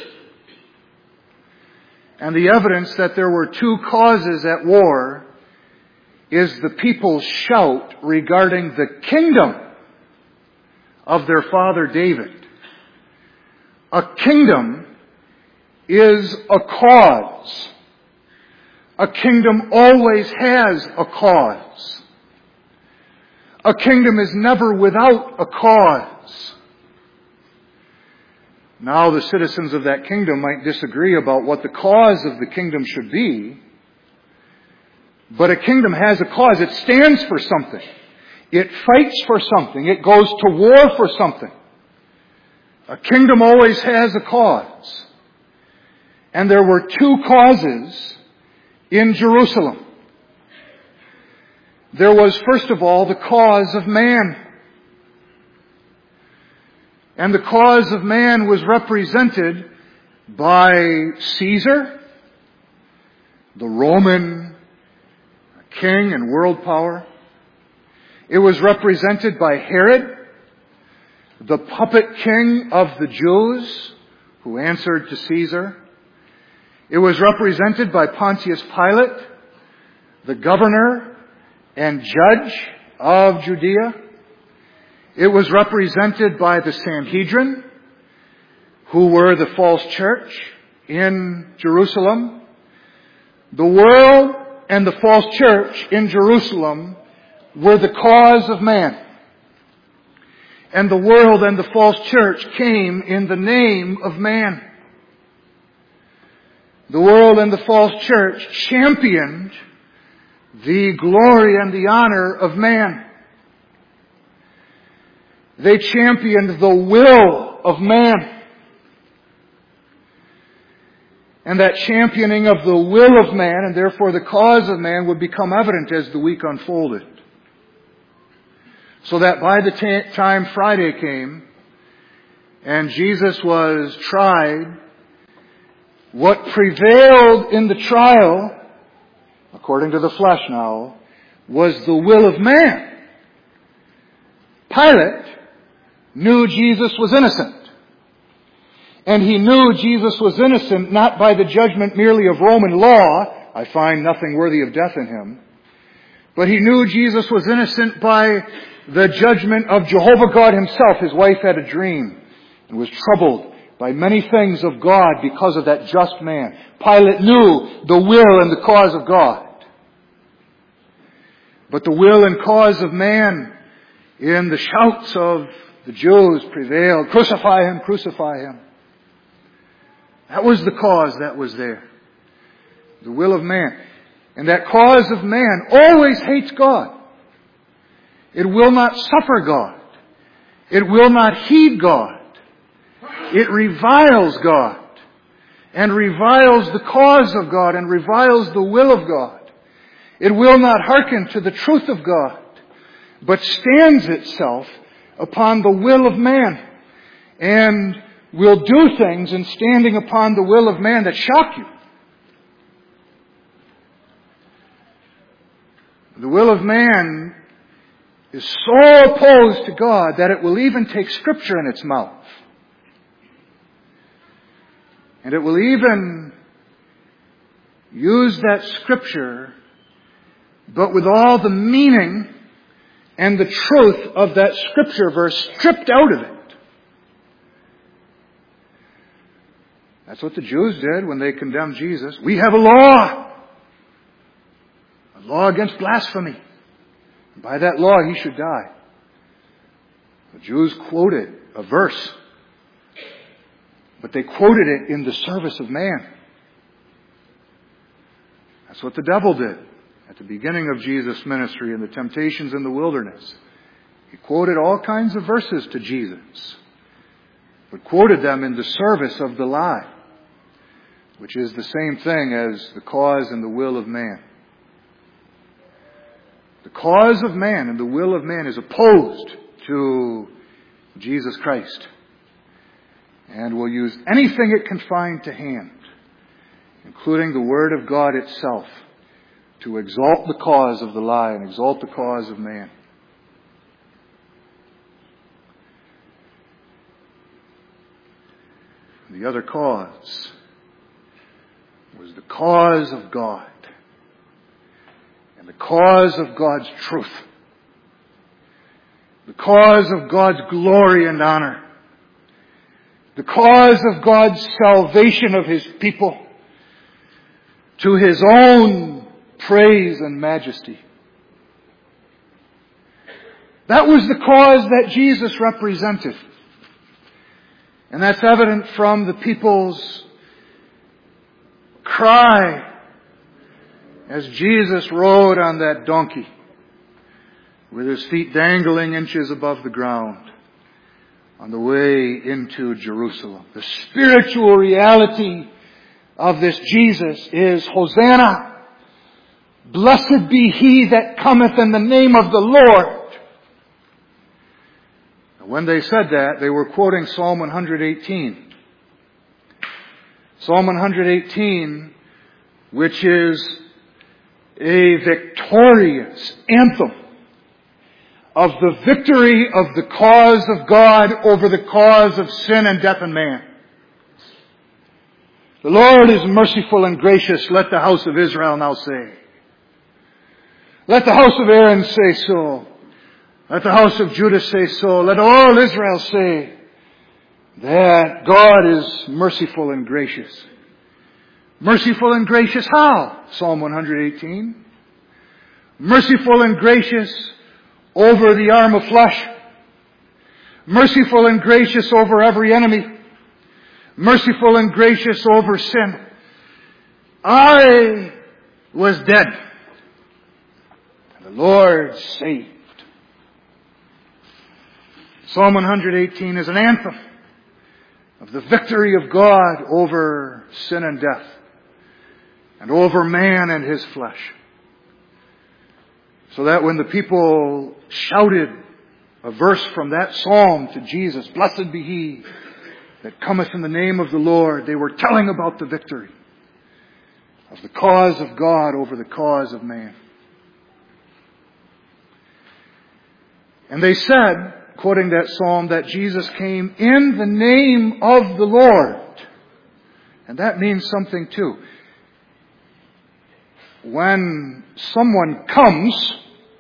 And the evidence that there were two causes at war is the people's shout regarding the kingdom of their father David. A kingdom is a cause. A kingdom always has a cause. A kingdom is never without a cause. Now the citizens of that kingdom might disagree about what the cause of the kingdom should be, but a kingdom has a cause. It stands for something. It fights for something. It goes to war for something. A kingdom always has a cause. And there were two causes in Jerusalem. There was, first of all, the cause of man. And the cause of man was represented by Caesar, the Roman king and world power. It was represented by Herod, the puppet king of the Jews, who answered to Caesar. It was represented by Pontius Pilate, the governor and judge of Judea. It was represented by the Sanhedrin, who were the false church in Jerusalem. The world and the false church in Jerusalem were the cause of man. And the world and the false church came in the name of man. The world and the false church championed the glory and the honor of man. They championed the will of man. And that championing of the will of man, and therefore the cause of man, would become evident as the week unfolded. So that by the t- time Friday came, and Jesus was tried, what prevailed in the trial, according to the flesh now, was the will of man. Pilate knew Jesus was innocent. And he knew Jesus was innocent not by the judgment merely of Roman law, I find nothing worthy of death in him, but he knew Jesus was innocent by the judgment of Jehovah God himself. His wife had a dream and was troubled by many things of God because of that just man. Pilate knew the will and the cause of God. But the will and cause of man in the shouts of the Jews prevailed. Crucify him, crucify him. That was the cause that was there. The will of man. And that cause of man always hates God. It will not suffer God. It will not heed God. It reviles God. And reviles the cause of God. And reviles the will of God. It will not hearken to the truth of God. But stands itself upon the will of man. And will do things in standing upon the will of man that shock you. The will of man is so opposed to God that it will even take Scripture in its mouth. And it will even use that Scripture, but with all the meaning and the truth of that Scripture verse stripped out of it. That's what the Jews did when they condemned Jesus. We have a law. A law against blasphemy. And by that law he should die. The Jews quoted a verse. But they quoted it in the service of man. That's what the devil did at the beginning of Jesus' ministry in the temptations in the wilderness. He quoted all kinds of verses to Jesus, but quoted them in the service of the lie, which is the same thing as the cause and the will of man. The cause of man and the will of man is opposed to Jesus Christ, and will use anything it can find to hand, including the Word of God itself, to exalt the cause of the lie and exalt the cause of man. The other cause was the cause of God and the cause of God's truth, the cause of God's glory and honor, the cause of God's salvation of His people, to His own praise and majesty. That was the cause that Jesus represented. And that's evident from the people's cry as Jesus rode on that donkey with His feet dangling inches above the ground on the way into Jerusalem. The spiritual reality of this Jesus is, Hosanna! Blessed be He that cometh in the name of the Lord. When they said that, they were quoting Psalm one eighteen. Psalm one eighteen, which is a victorious anthem of the victory of the cause of God over the cause of sin and death and man. The Lord is merciful and gracious, let the house of Israel now say. Let the house of Aaron say so. Let the house of Judah say so. Let all Israel say that God is merciful and gracious. Merciful and gracious how? Psalm one eighteen. Merciful and gracious over the arm of flesh. Merciful and gracious over every enemy. Merciful and gracious over sin. I was dead, and the Lord saved. Psalm one eighteen is an anthem of the victory of God over sin and death, and over man and his flesh. So that when the people shouted a verse from that psalm to Jesus, blessed be He that cometh in the name of the Lord, they were telling about the victory of the cause of God over the cause of man. And they said, quoting that psalm, that Jesus came in the name of the Lord. And that means something too. When someone comes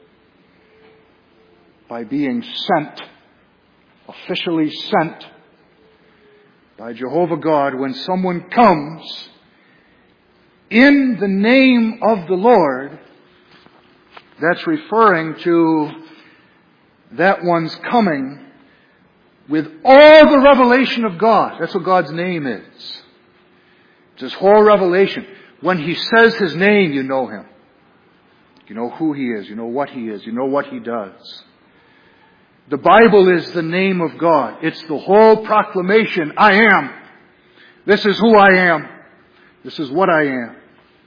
by being sent, officially sent by Jehovah God, when someone comes in the name of the Lord, that's referring to that one's coming with all the revelation of God. That's what God's name is. It's His whole revelation. When He says His name, you know Him. You know who He is. You know what He is. You know what He does. The Bible is the name of God. It's the whole proclamation. I am. This is who I am. This is what I am.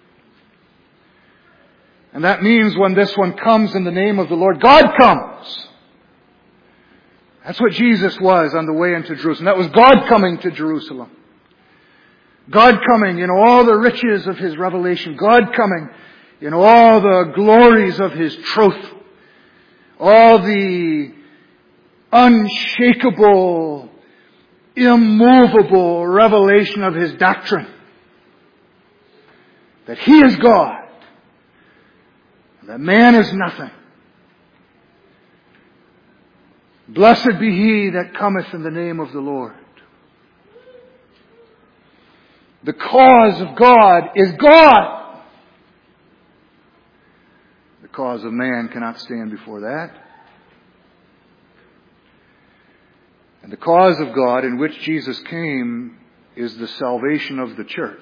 And that means when this one comes in the name of the Lord, God comes. That's what Jesus was on the way into Jerusalem. That was God coming to Jerusalem. God coming in all the riches of His revelation. God coming in all the glories of His truth. All the unshakable, immovable revelation of His doctrine. That He is God. And that man is nothing. Blessed be He that cometh in the name of the Lord. The cause of God is God. The cause of man cannot stand before that. And the cause of God in which Jesus came is the salvation of the church.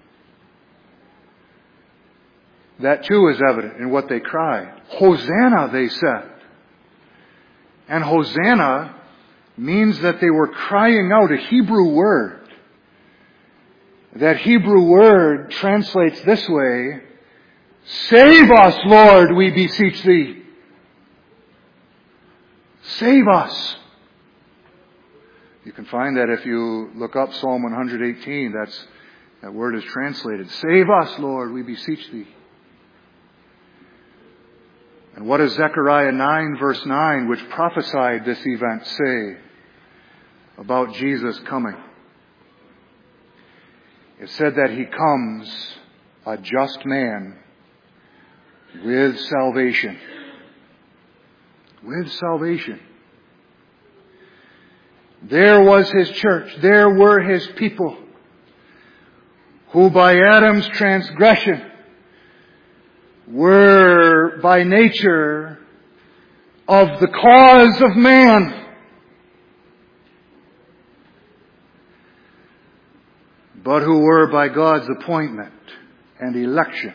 That too is evident in what they cried. Hosanna, they said. And Hosanna means that they were crying out a Hebrew word. That Hebrew word translates this way: save us, Lord, we beseech Thee. Save us. You can find that if you look up Psalm one eighteen, that's, that word is translated. Save us, Lord, we beseech Thee. And what does Zechariah nine verse nine, which prophesied this event, say about Jesus coming? It said that He comes a just man with salvation. With salvation. There was His church. There were His people who by Adam's transgression were by nature of the cause of man, but who were by God's appointment and election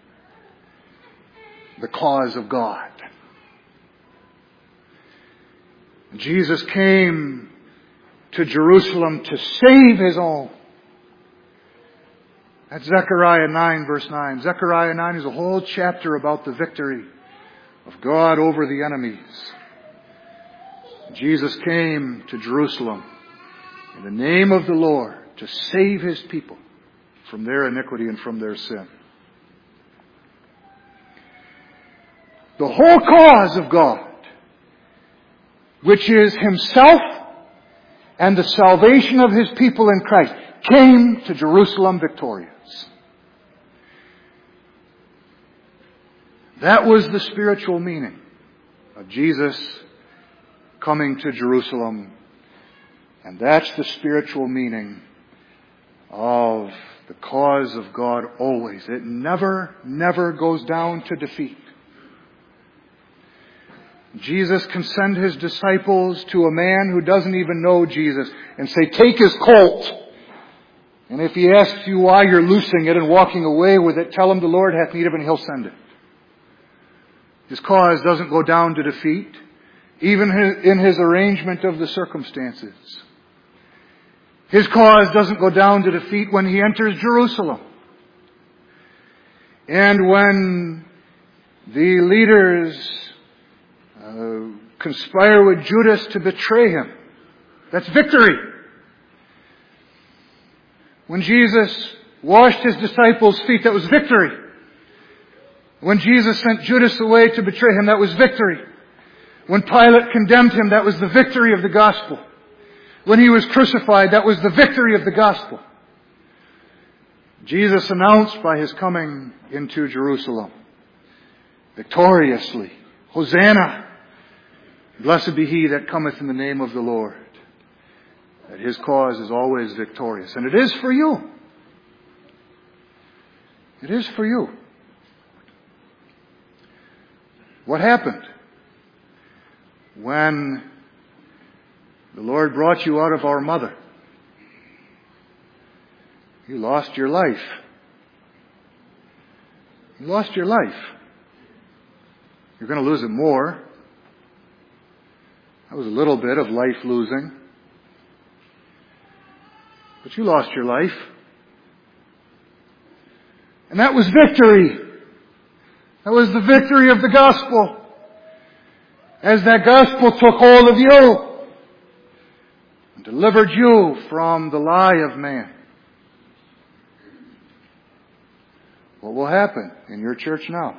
the cause of God. Jesus came to Jerusalem to save His own. That's Zechariah nine, verse nine. Zechariah nine is a whole chapter about the victory of God over the enemies. Jesus came to Jerusalem in the name of the Lord to save His people from their iniquity and from their sin. The whole cause of God, which is Himself and the salvation of His people in Christ, came to Jerusalem victorious. That was the spiritual meaning of Jesus coming to Jerusalem. And that's the spiritual meaning of the cause of God always. It never, never goes down to defeat. Jesus can send His disciples to a man who doesn't even know Jesus and say, take his colt. And if he asks you why you're loosing it and walking away with it, tell him the Lord hath need of it and He'll send it. His cause doesn't go down to defeat, even in His arrangement of the circumstances. His cause doesn't go down to defeat when He enters Jerusalem. And when the leaders uh, conspire with Judas to betray Him, that's victory. When Jesus washed His disciples' feet, that was victory. When Jesus sent Judas away to betray Him, that was victory. When Pilate condemned Him, that was the victory of the gospel. When He was crucified, that was the victory of the gospel. Jesus announced by His coming into Jerusalem victoriously, Hosanna, blessed be He that cometh in the name of the Lord. That His cause is always victorious. And it is for you. It is for you. What happened when the Lord brought you out of our mother? You lost your life. You lost your life. You're going to lose it more. That was a little bit of life losing. But you lost your life. And that was victory. That was the victory of the gospel. As that gospel took hold of you and delivered you from the lie of man. What will happen in your church now?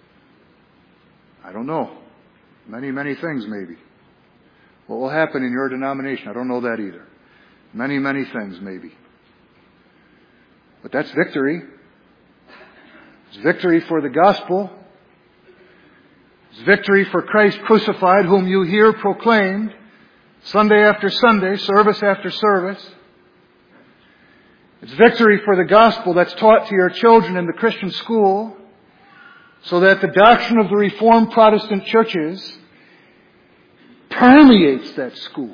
I don't know. Many, many things maybe. What will happen in your denomination? I don't know that either. Many, many things maybe. But that's victory. It's victory for the gospel. It's victory for Christ crucified, whom you hear proclaimed Sunday after Sunday, service after service. It's victory for the gospel that's taught to your children in the Christian school, so that the doctrine of the Reformed Protestant churches permeates that school.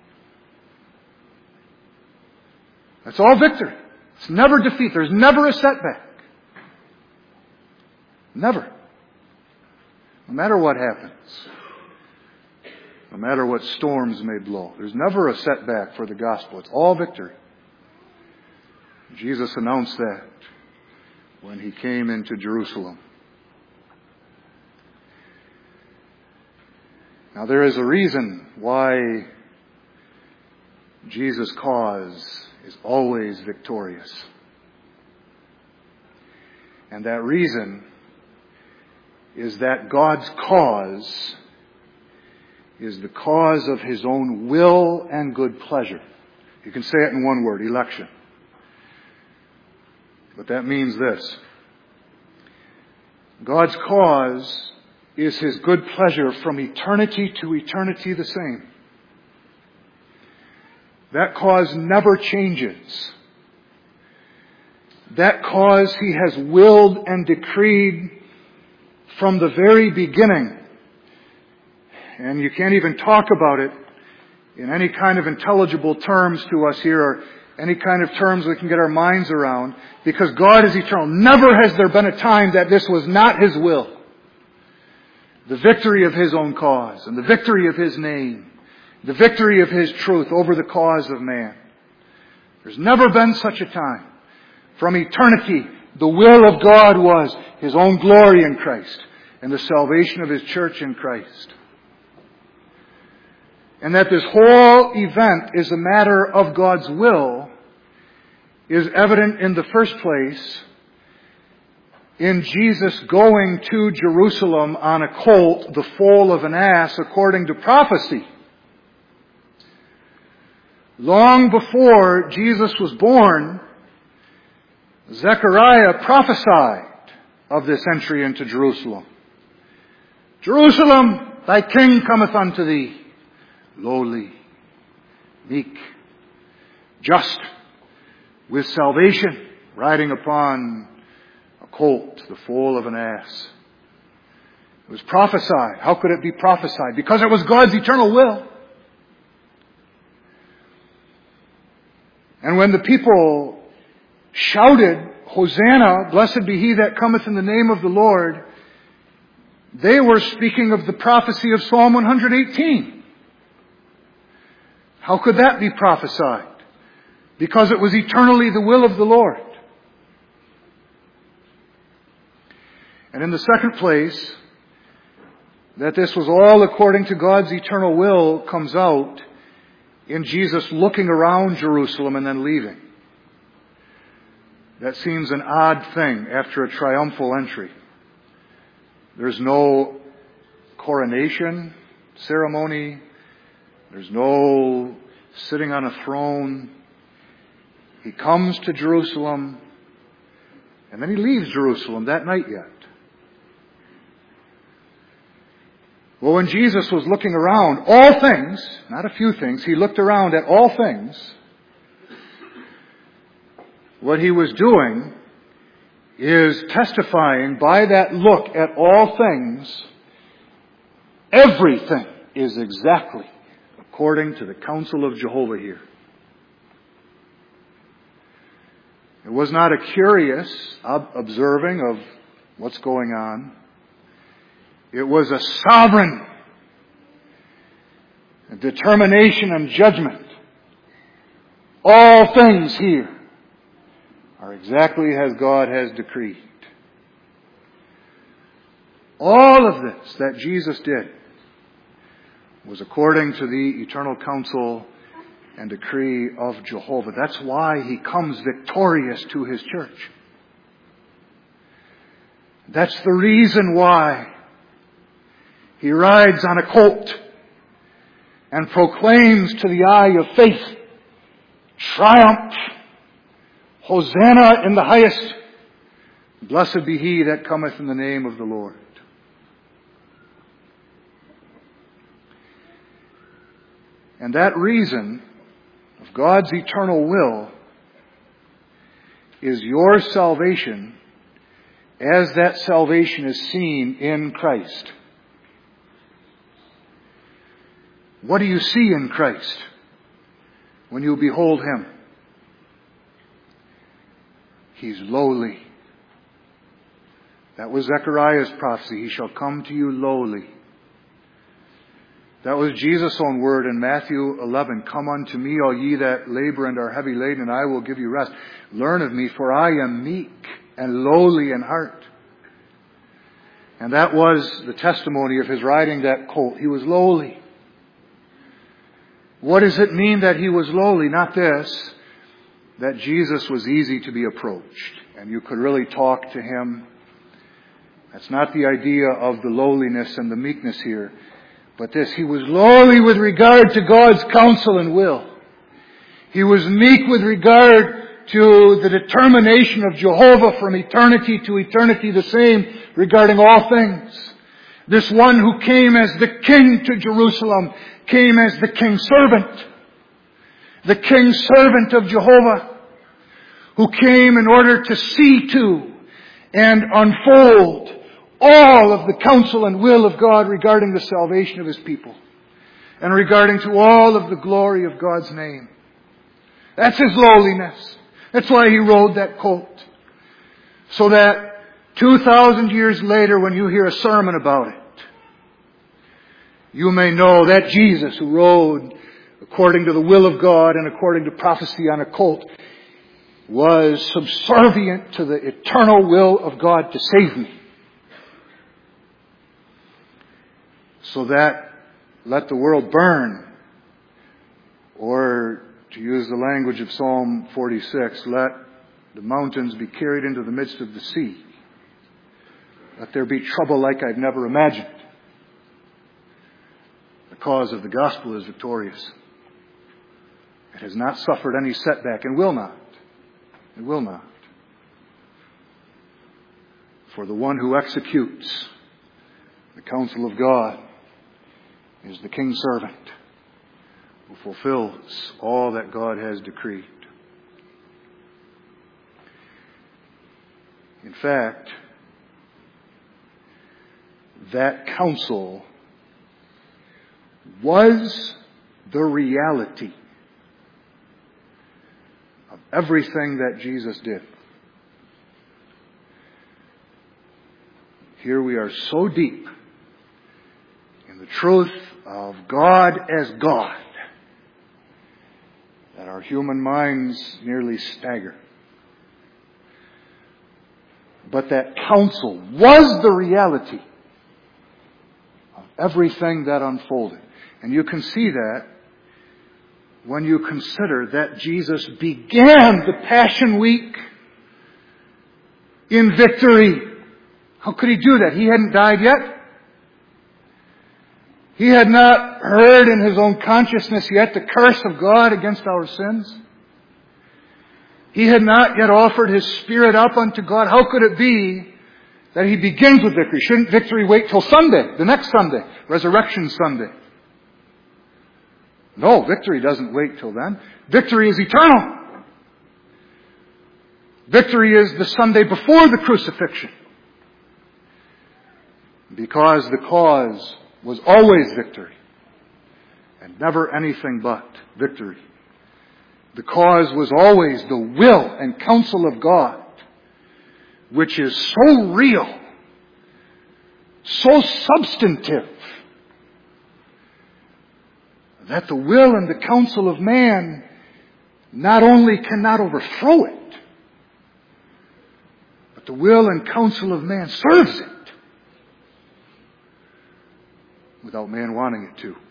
That's all victory. It's never defeat. There's never a setback. Never. No matter what happens. No matter what storms may blow. There's never a setback for the gospel. It's all victory. Jesus announced that when He came into Jerusalem. Now there is a reason why Jesus' cause is always victorious. And that reason is that God's cause is the cause of His own will and good pleasure. You can say it in one word, election. But that means this. God's cause is His good pleasure from eternity to eternity the same. That cause never changes. That cause He has willed and decreed from the very beginning. And you can't even talk about it in any kind of intelligible terms to us here, or any kind of terms we can get our minds around, because God is eternal. Never has there been a time that this was not His will. The victory of His own cause, and the victory of His name, the victory of His truth over the cause of man. There's never been such a time. From eternity, the will of God was His own glory in Christ and the salvation of His church in Christ. And that this whole event is a matter of God's will is evident in the first place in Jesus going to Jerusalem on a colt, the foal of an ass, according to prophecy. Long before Jesus was born, Zechariah prophesied of this entry into Jerusalem. Jerusalem, thy king cometh unto thee, lowly, meek, just, with salvation, riding upon a colt, the foal of an ass. It was prophesied. How could it be prophesied? Because it was God's eternal will. And when the people shouted, Hosanna, blessed be he that cometh in the name of the Lord, they were speaking of the prophecy of Psalm one eighteen. How could that be prophesied? Because it was eternally the will of the Lord. And in the second place, that this was all according to God's eternal will comes out in Jesus looking around Jerusalem and then leaving. That seems an odd thing after a triumphal entry. There's no coronation ceremony. There's no sitting on a throne. He comes to Jerusalem, and then he leaves Jerusalem that night yet. Well, when Jesus was looking around all things, not a few things, he looked around at all things. What he was doing is testifying by that look at all things, everything is exactly according to the counsel of Jehovah here. It was not a curious observing of what's going on. It was a sovereign determination and judgment. All things here are exactly as God has decreed. All of this that Jesus did was according to the eternal counsel and decree of Jehovah. That's why he comes victorious to his church. That's the reason why he rides on a colt and proclaims to the eye of faith, triumph, Hosanna in the highest. Blessed be he that cometh in the name of the Lord. And that reason of God's eternal will is your salvation as that salvation is seen in Christ. What do you see in Christ when you behold Him? He's lowly. That was Zechariah's prophecy. He shall come to you lowly. That was Jesus' own word in Matthew eleven. Come unto me, all ye that labor and are heavy laden, and I will give you rest. Learn of me, for I am meek and lowly in heart. And that was the testimony of his riding that colt. He was lowly. What does it mean that he was lowly? Not this, that Jesus was easy to be approached and you could really talk to him. That's not the idea of the lowliness and the meekness here. But this, he was lowly with regard to God's counsel and will. He was meek with regard to the determination of Jehovah from eternity to eternity, the same regarding all things. This one who came as the king to Jerusalem came as the king's servant. The king's servant of Jehovah,
who came in order to see to and unfold all of the counsel and will of God regarding the salvation of His people and regarding to all of the glory of God's name. That's His lowliness. That's why He rode that colt. So that two thousand years later, when you hear a sermon about it, you may know that Jesus who rode according to the will of God and according to prophecy on a colt was subservient to the eternal will of God to save me. So that let the world burn, or to use the language of Psalm forty-six, let the mountains be carried into the midst of the sea. Let there be trouble like I've never imagined. The cause of the gospel is victorious. It has not suffered any setback and will not. It will not. For the one who executes the counsel of God is the king's servant who fulfills all that God has decreed. In fact, that counsel was the reality of everything that Jesus did. Here we are so deep in the truth of God as God that our human minds nearly stagger. But that counsel was the reality of everything that unfolded. And you can see that when you consider that Jesus began the Passion Week in victory. How could He do that? He hadn't died yet. He had not heard in His own consciousness yet the curse of God against our sins. He had not yet offered His Spirit up unto God. How could it be that He begins with victory? Shouldn't victory wait till Sunday, the next Sunday, Resurrection Sunday? No, victory doesn't wait till then. Victory is eternal. Victory is the Sunday before the crucifixion. Because the cause was always victory and never anything but victory. The cause was always the will and counsel of God, which is so real, so substantive, that the will and the counsel of man not only cannot overthrow it, but the will and counsel of man serves it without man wanting it to.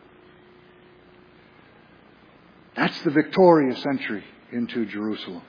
That's the victorious entry into Jerusalem.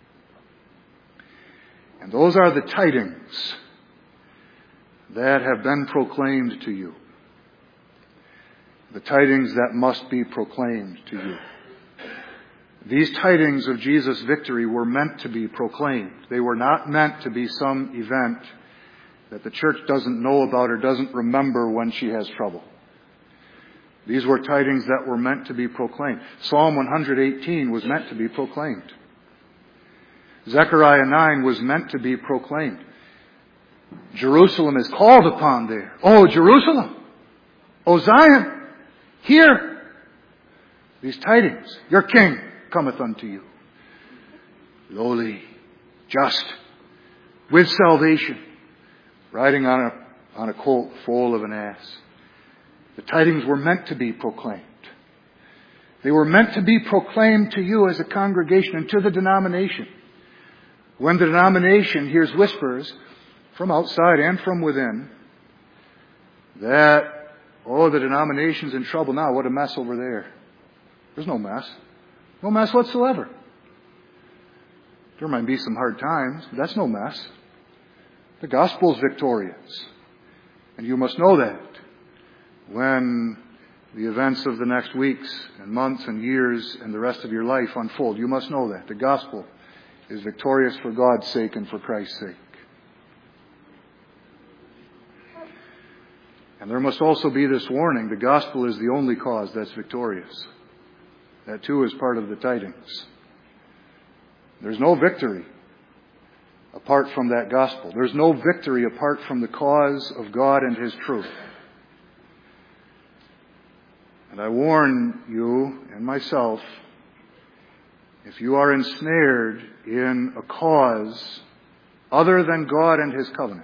And those are the tidings that have been proclaimed to you. The tidings that must be proclaimed to you. These tidings of Jesus' victory were meant to be proclaimed. They were not meant to be some event that the church doesn't know about or doesn't remember when she has trouble. These were tidings that were meant to be proclaimed. Psalm one eighteen was meant to be proclaimed. Zechariah nine was meant to be proclaimed. Jerusalem is called upon there. Oh, Jerusalem! Oh, Zion! Hear these tidings. Your king cometh unto you. Lowly, just, with salvation, riding on a, on a colt, foal of an ass. The tidings were meant to be proclaimed. They were meant to be proclaimed to you as a congregation and to the denomination. When the denomination hears whispers from outside and from within that, oh, the denomination's in trouble now, what a mess over there. There's no mess. No mess whatsoever. There might be some hard times, but that's no mess. The gospel's victorious. And you must know that when the events of the next weeks and months and years and the rest of your life unfold. You must know that. The gospel is victorious for God's sake and for Christ's sake. And there must also be this warning. The gospel is the only cause that's victorious. That too is part of the tidings.
There's no victory apart from that gospel. There's no victory apart from the cause of God and His truth. And I warn you and myself, if you are ensnared in a cause other than God and His covenant,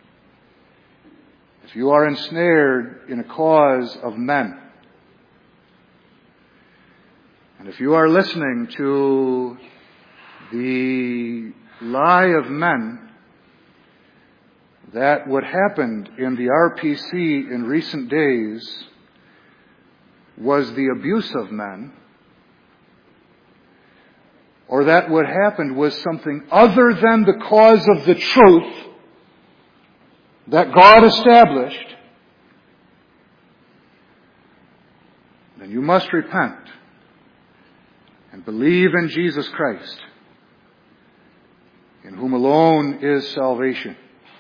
if you are ensnared in a cause of men, and if you are listening to the lie of men that what happened in the R P C in recent days was the abuse of men, or that what happened was something other than the cause of the truth that God established, then you must repent and believe in Jesus Christ, in whom alone is salvation.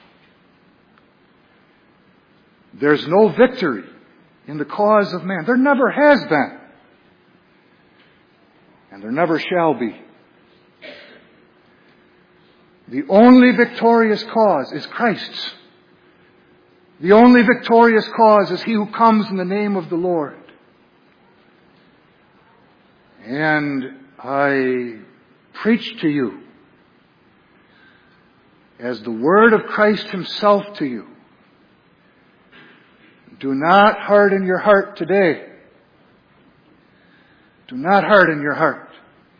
There's no victory in the cause of man. There never has been. And there never shall be. The only victorious cause is Christ's. The only victorious cause is He who comes in the name of the Lord. And I preach to you as the word of Christ Himself to you. Do not harden your heart today. Do not harden your heart.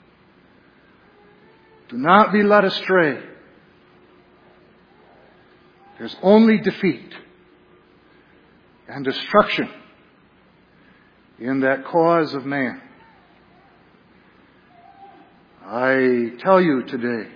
Do not be led astray. There's only defeat and destruction in that cause of man. I tell you today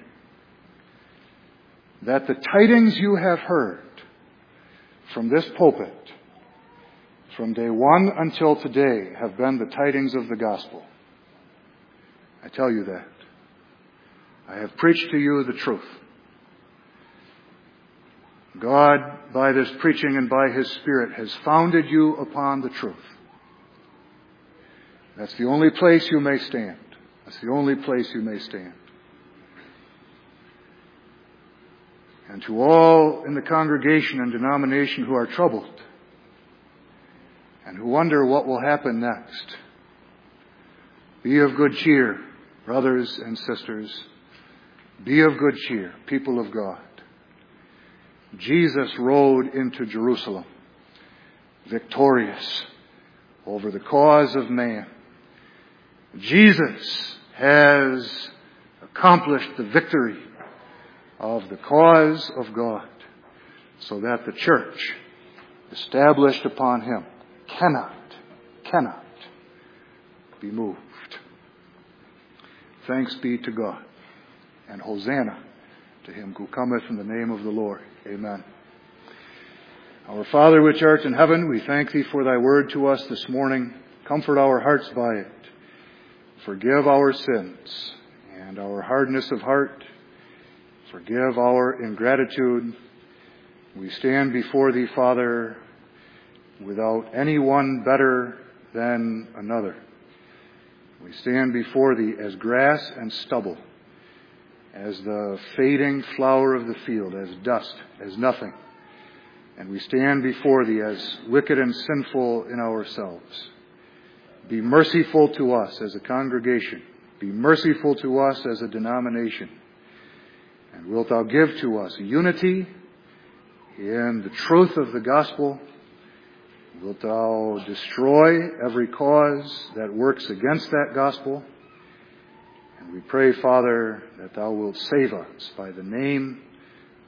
that the tidings you have heard from this pulpit from day one until today have been the tidings of the gospel. I tell you that. I have preached to you the truth. God, by this preaching and by His Spirit, has founded you upon the truth. That's the only place you may stand. That's the only place you may stand. And to all in the congregation and denomination who are troubled and who wonder what will happen next, be of good cheer, brothers and sisters. Be of good cheer, people of God. Jesus rode into Jerusalem, victorious over the cause of man. Jesus has accomplished the victory of the cause of God, so that the church, established upon Him, cannot, cannot be moved. Thanks be to God, and Hosanna to Him who cometh in the name of the Lord. Amen. Our Father which art in heaven, we thank Thee for Thy word to us this morning. Comfort our hearts by it. Forgive our sins and our hardness of heart. Forgive our ingratitude. We stand before Thee, Father, without anyone better than another. We stand before Thee as grass and stubble, as the fading flower of the field, as dust, as nothing. And we stand before Thee as wicked and sinful in ourselves. Be merciful to us as a congregation. Be merciful to us as a denomination. And wilt Thou give to us unity in the truth of the gospel? Wilt Thou destroy every cause that works against that gospel? And we pray, Father, that Thou wilt save us by the name